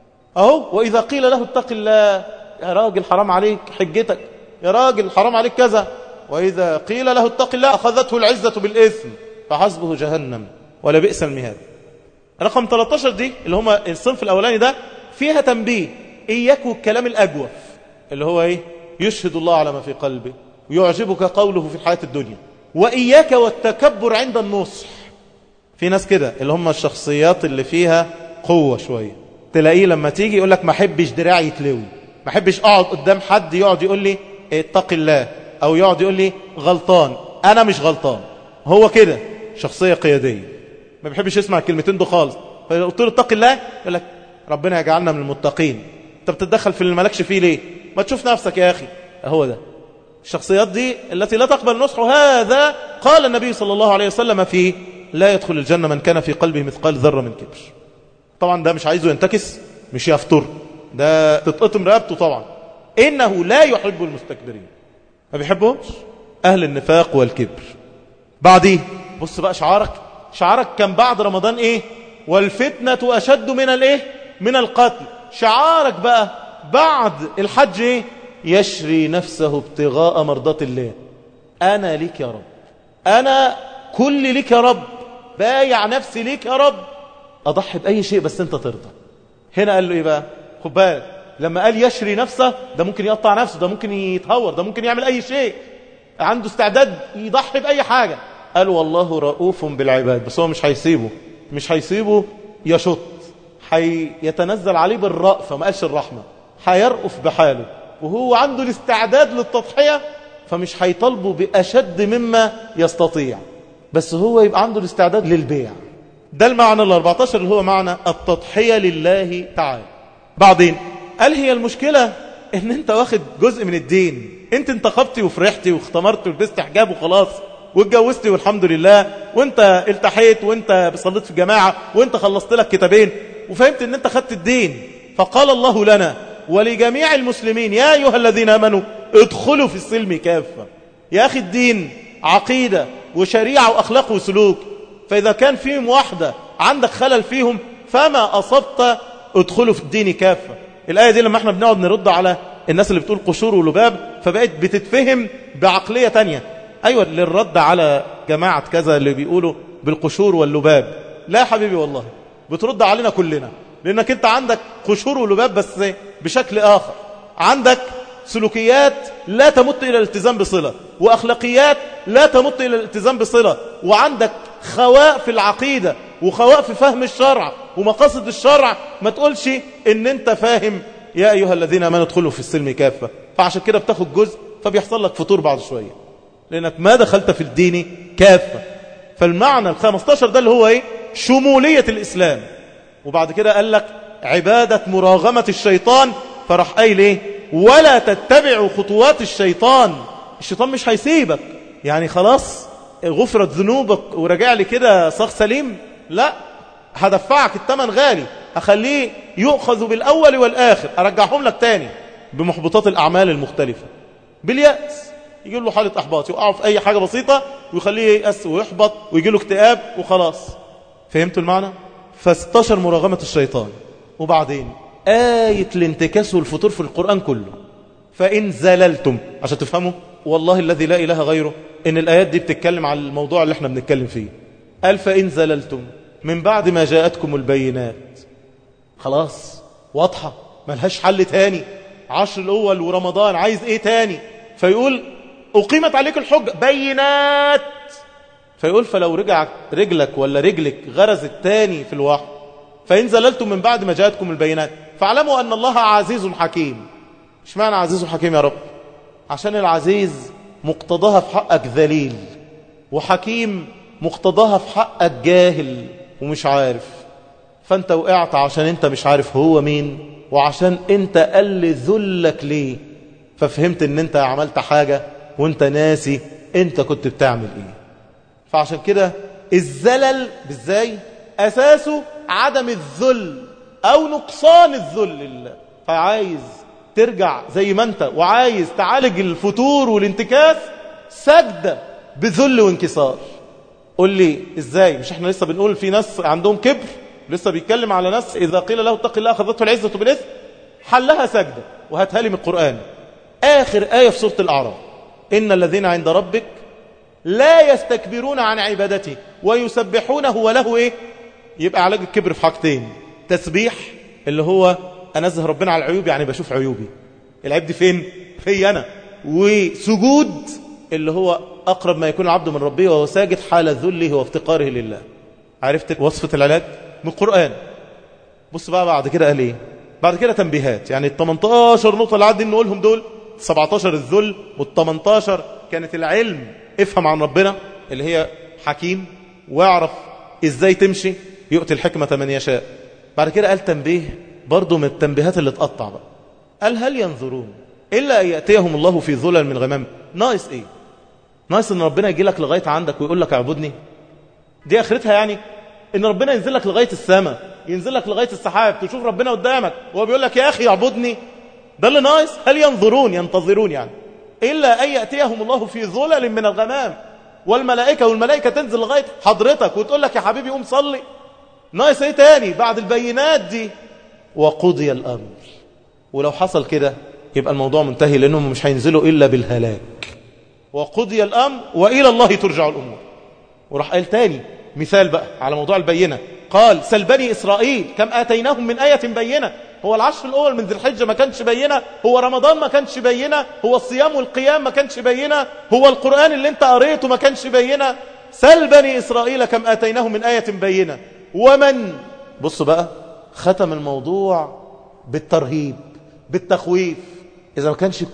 S1: أهو. وإذا قيل له اتق الله، يا راجل حرام عليك حجتك، يا راجل حرام عليك كذا. وإذا قيل له اتق الله أخذته العزة بالإثم فحسبه جهنم ولبئس المهاد. رقم ثلاثة عشر دي اللي هم الصنف الأولاني ده فيها تنبيه، إياك والكلام الأجوف اللي هو إيه؟ يشهد الله على ما في قلبه ويعجبك قوله في الحياة الدنيا. وإياك والتكبر عند النصح. في ناس كده اللي هم الشخصيات اللي فيها قوة شوية، تلاقيه لما تيجي يقول لك ما حبش دراعي يتلوي، ما حبش اقعد قدام حد يقعد يقول لي اتق الله، او يقعد يقول لي غلطان، انا مش غلطان. هو كده شخصية قيادية، ما بيحبش يسمع الكلمتين دول خالص. فقلت له اتق الله يقول لك ربنا يجعلنا من المتقين. انت بتتدخل في اللي مالكش فيه ليه؟ ما تشوف نفسك يا اخي. هو ده الشخصيات دي التي لا تقبل نصح. هذا قال النبي صلى الله عليه وسلم فيه لا يدخل الجنة من كان في قلبه مثقال ذرة من كبر. طبعا ده مش عايزه ينتكس، مش يفتر، ده تتقطم رقبته طبعا. إنه لا يحب المستكبرين، ما بيحبهمش أهل النفاق والكبر. بعديه بص بقى شعارك، شعارك كان بعد رمضان إيه؟ والفتنة أشد من الإيه؟ من القتل. شعارك بقى بعد الحج إيه؟ يشري نفسه ابتغاء مرضات الله. أنا ليك يا رب، أنا كل ليك يا رب، بايع نفسي ليك يا رب، أضحي بأي شيء بس أنت ترضى. هنا قال له إيه بقى؟ خد بالك لما قال يشري نفسه، ده ممكن يقطع نفسه، ده ممكن يتهور، ده ممكن يعمل أي شيء، عنده استعداد يضحي بأي حاجة. قال والله رؤوف بالعباد، بس هو مش هيسيبه، مش هيسيبه يشط، هيتنزل عليه بالرأفة، ما قالش الرحمة، هيرأف بحاله، وهو عنده الاستعداد للتضحية، فمش هيطالبه بأشد مما يستطيع، بس هو يبقى عنده الاستعداد للبيع. ده المعنى الأربعة عشر اللي هو معنى التضحية لله تعالى. بعدين قال هي المشكلة ان انت واخد جزء من الدين، انت انتخبتي وفرحتي واختمرتي ولبست حجاب وخلاص واتجوزتي والحمد لله، وانت التحيت وانت صليت في الجماعة وانت خلصت لك كتابين وفهمت ان انت خدت الدين. فقال الله لنا ولجميع المسلمين يا أيها الذين آمنوا ادخلوا في السلم كافة. يا أخي الدين عقيدة وشريعة وأخلاق وسلوك، فإذا كان فيهم واحدة عندك خلل فيهم فما أصبت ادخلوا في الدين كافة. الآية دي لما احنا بنقعد نرد على الناس اللي بتقول قشور ولباب فبقت بتتفهم بعقلية تانية. أيوة للرد على جماعة كذا اللي بيقولوا بالقشور واللباب، لا يا حبيبي والله بترد علينا كلنا، لأنك انت عندك قشور ولباب بس بشكل آخر، عندك سلوكيات لا تمت إلى الالتزام بصلة، وأخلاقيات لا تمت إلى الالتزام بصلة، وعندك خواء في العقيدة وخواء في فهم الشرع ومقاصد الشرع. ما تقولش ان انت فاهم يا أيها الذين آمنوا ادخلوا في السلم كافة، فعشان كده بتاخد جزء فبيحصل لك فطور بعد شوية لأنك ما دخلت في الدين كافة. فالمعنى الخمستاشر ده اللي هو ايه؟ شمولية الإسلام. وبعد كده قال لك عبادة مراغمة الشيطان، فراح قايل ايه؟ ولا تتبعوا خطوات الشيطان. الشيطان مش هيسيبك يعني خلاص غفرت ذنوبك ورجع لي كده صاغ سليم، لا، هدفعك الثمن غالي، أخليه يؤخذ بالأول والآخر، أرجعهم لك تاني بمحبطات الأعمال المختلفة، باليأس، يجي له حالة أحباط، يقعوا في أي حاجة بسيطة ويخليه ييأس ويحبط ويجي له اكتئاب وخلاص. فهمتوا المعنى؟ فاستشر مراغمة الشيطان. وبعدين آية الانتكاس والفطور في القرآن كله، فإن زللتم، عشان تفهموا والله الذي لا إله غيره إن الآيات دي بتتكلم عن الموضوع اللي احنا بنتكلم فيه. قال فإن زللتم من بعد ما جاءتكم البينات، خلاص واضحة ملهاش حل تاني، عشر الأول ورمضان عايز إيه تاني؟ فيقول أقيمت عليك الحجة بينات، فيقول فلو رجع رجلك ولا رجلك غرزت تاني في الوحي، فإن زللتم من بعد ما جاءتكم البينات فاعلموا أن الله عزيز حكيم. إيش معنى عزيز حكيم يا رب؟ عشان العزيز مقتضاها في حقك ذليل، وحكيم مقتضاها في حقك جاهل ومش عارف، فأنت وقعت عشان أنت مش عارف هو مين، وعشان أنت قل ذلك ليه. ففهمت ان انت عملت حاجة وانت ناسي انت كنت بتعمل ايه. فعشان كده الزلل بالزاي اساسه عدم الذل او نقصان الذل لله. فعايز ترجع زي ما انت وعايز تعالج الفتور والانتكاس، سجدة بذل وانكسار. قول لي ازاي؟ مش احنا لسه بنقول في ناس عندهم كبر، لسه بيتكلم على ناس اذا قيل له اتق الله اخذته العزة بالاثم، حلها سجدة. وهاتها لي من القرآن، اخر آية في سورة الاعراف: ان الذين عند ربك لا يستكبرون عن عبادته ويسبحونه وله ايه؟ يبقى علاج الكبر في حاجتين: تسبيح اللي هو انزه ربنا على العيوب، يعني بشوف عيوبي، العيب دي فين؟ في انا. وسجود اللي هو اقرب ما يكون العبد من ربه وهو ساجد حال ذله وافتقاره لله. عرفت وصفة العلاج من القرآن. بص بقى بعد كده قال ايه؟ بعد كده تنبيهات، يعني ال تمنتاشر نقطة اللي عدين نقولهم دول، سبعتاشر الذل وال تمنتاشر كانت العلم، افهم عن ربنا اللي هي حكيم واعرف ازاي تمشي، يؤتي الحكمة من يشاء. بعد كده قال تنبيه برضو من التنبيهات اللي تقطع بقى، قال هل ينظرون إلا أن يأتيهم الله في ظلل من غمام. ناقص ايه؟ ناقص ان ربنا يجي لك لغاية عندك ويقول لك اعبدني؟ دي اخرتها يعني ان ربنا ينزل لك لغاية السماء، ينزل لك لغاية السحاب، تشوف ربنا قدامك وهو بيقول لك يا اخي اعبدني؟ ده اللي ناقص. هل ينظرون ينتظرون يعني إلا أن يأتيهم الله في ظلل من الغمام والملائكة، والملائكة تنزل لغاية حضرتك وتقول لك يا حبيبي قوم صلي. ناقص ايه تاني بعد البينات دي؟ وقضي الأمر. ولو حصل كده يبقى الموضوع منتهي، لأنهم مش هينزلوا إلا بالهلاك. وقضي الأمر وإلى الله ترجع الأمور. وراح قال تاني مثال بقى على موضوع البينة، قال سل بني إسرائيل كم آتيناهم من آية بينة. هو العشر الأول من ذي الحجة ما كانش بينة؟ هو رمضان ما كانش بينة؟ هو الصيام والقيام ما كانش بينة؟ هو القرآن اللي انت قريته ما كانش بينة؟ سل بني إسرائيل كم آتيناهم من آية بينة. ومن بص بقى ختم الموضوع بالترهيب بالتخويف. إذا ما كانش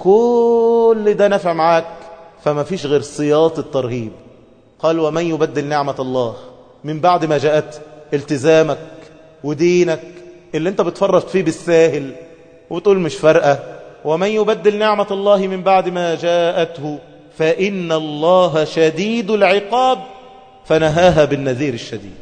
S1: كل ده نفع معاك فما فيش غير سياط الترهيب. قال ومن يبدل نعمة الله من بعد ما جاءت، التزامك ودينك اللي انت بتفرط فيه بالساهل وتقول مش فارقة، ومن يبدل نعمة الله من بعد ما جاءته فإن الله شديد العقاب، فنهاها بالنذير الشديد.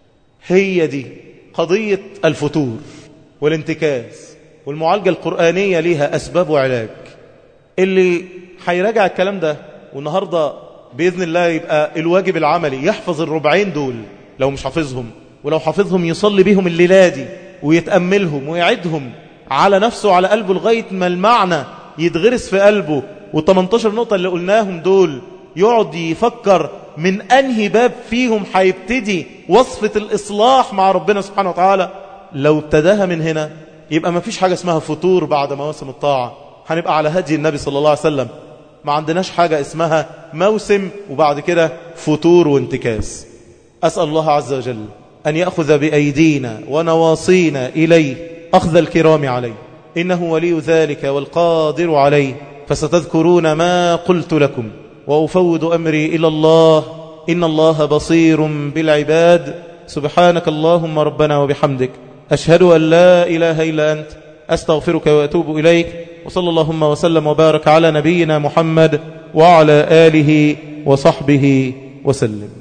S1: هي دي قضية الفتور والانتكاس، والمعالجة القرآنية ليها أسباب وعلاج. اللي هيراجع الكلام ده والنهاردة بإذن الله يبقى الواجب العملي يحفظ الربعين دول لو مش حافظهم، ولو حافظهم يصلي بيهم الليلة دي ويتأملهم ويعدهم على نفسه على قلبه لغاية ما المعنى يتغرس في قلبه. والتمنتاشر نقطة اللي قلناهم دول يقعد يفكر من أنهي باب فيهم هيبتدي وصفة الإصلاح مع ربنا سبحانه وتعالى. لو ابتداها من هنا يبقى ما فيش حاجة اسمها فتور بعد مواسم الطاعة، هنبقى على هدي النبي صلى الله عليه وسلم. ما عندناش حاجة اسمها موسم وبعد كده فتور وانتكاس. أسأل الله عز وجل أن يأخذ بأيدينا ونواصينا إليه أخذ الكرام عليه، إنه ولي ذلك والقادر عليه. فستذكرون ما قلت لكم وأفوض أمري إلى الله، إن الله بصير بالعباد. سبحانك اللهم ربنا وبحمدك، أشهد أن لا إله إلا أنت، أستغفرك وأتوب إليك. وصلى اللهم وسلم وبارك على نبينا محمد وعلى آله وصحبه وسلم.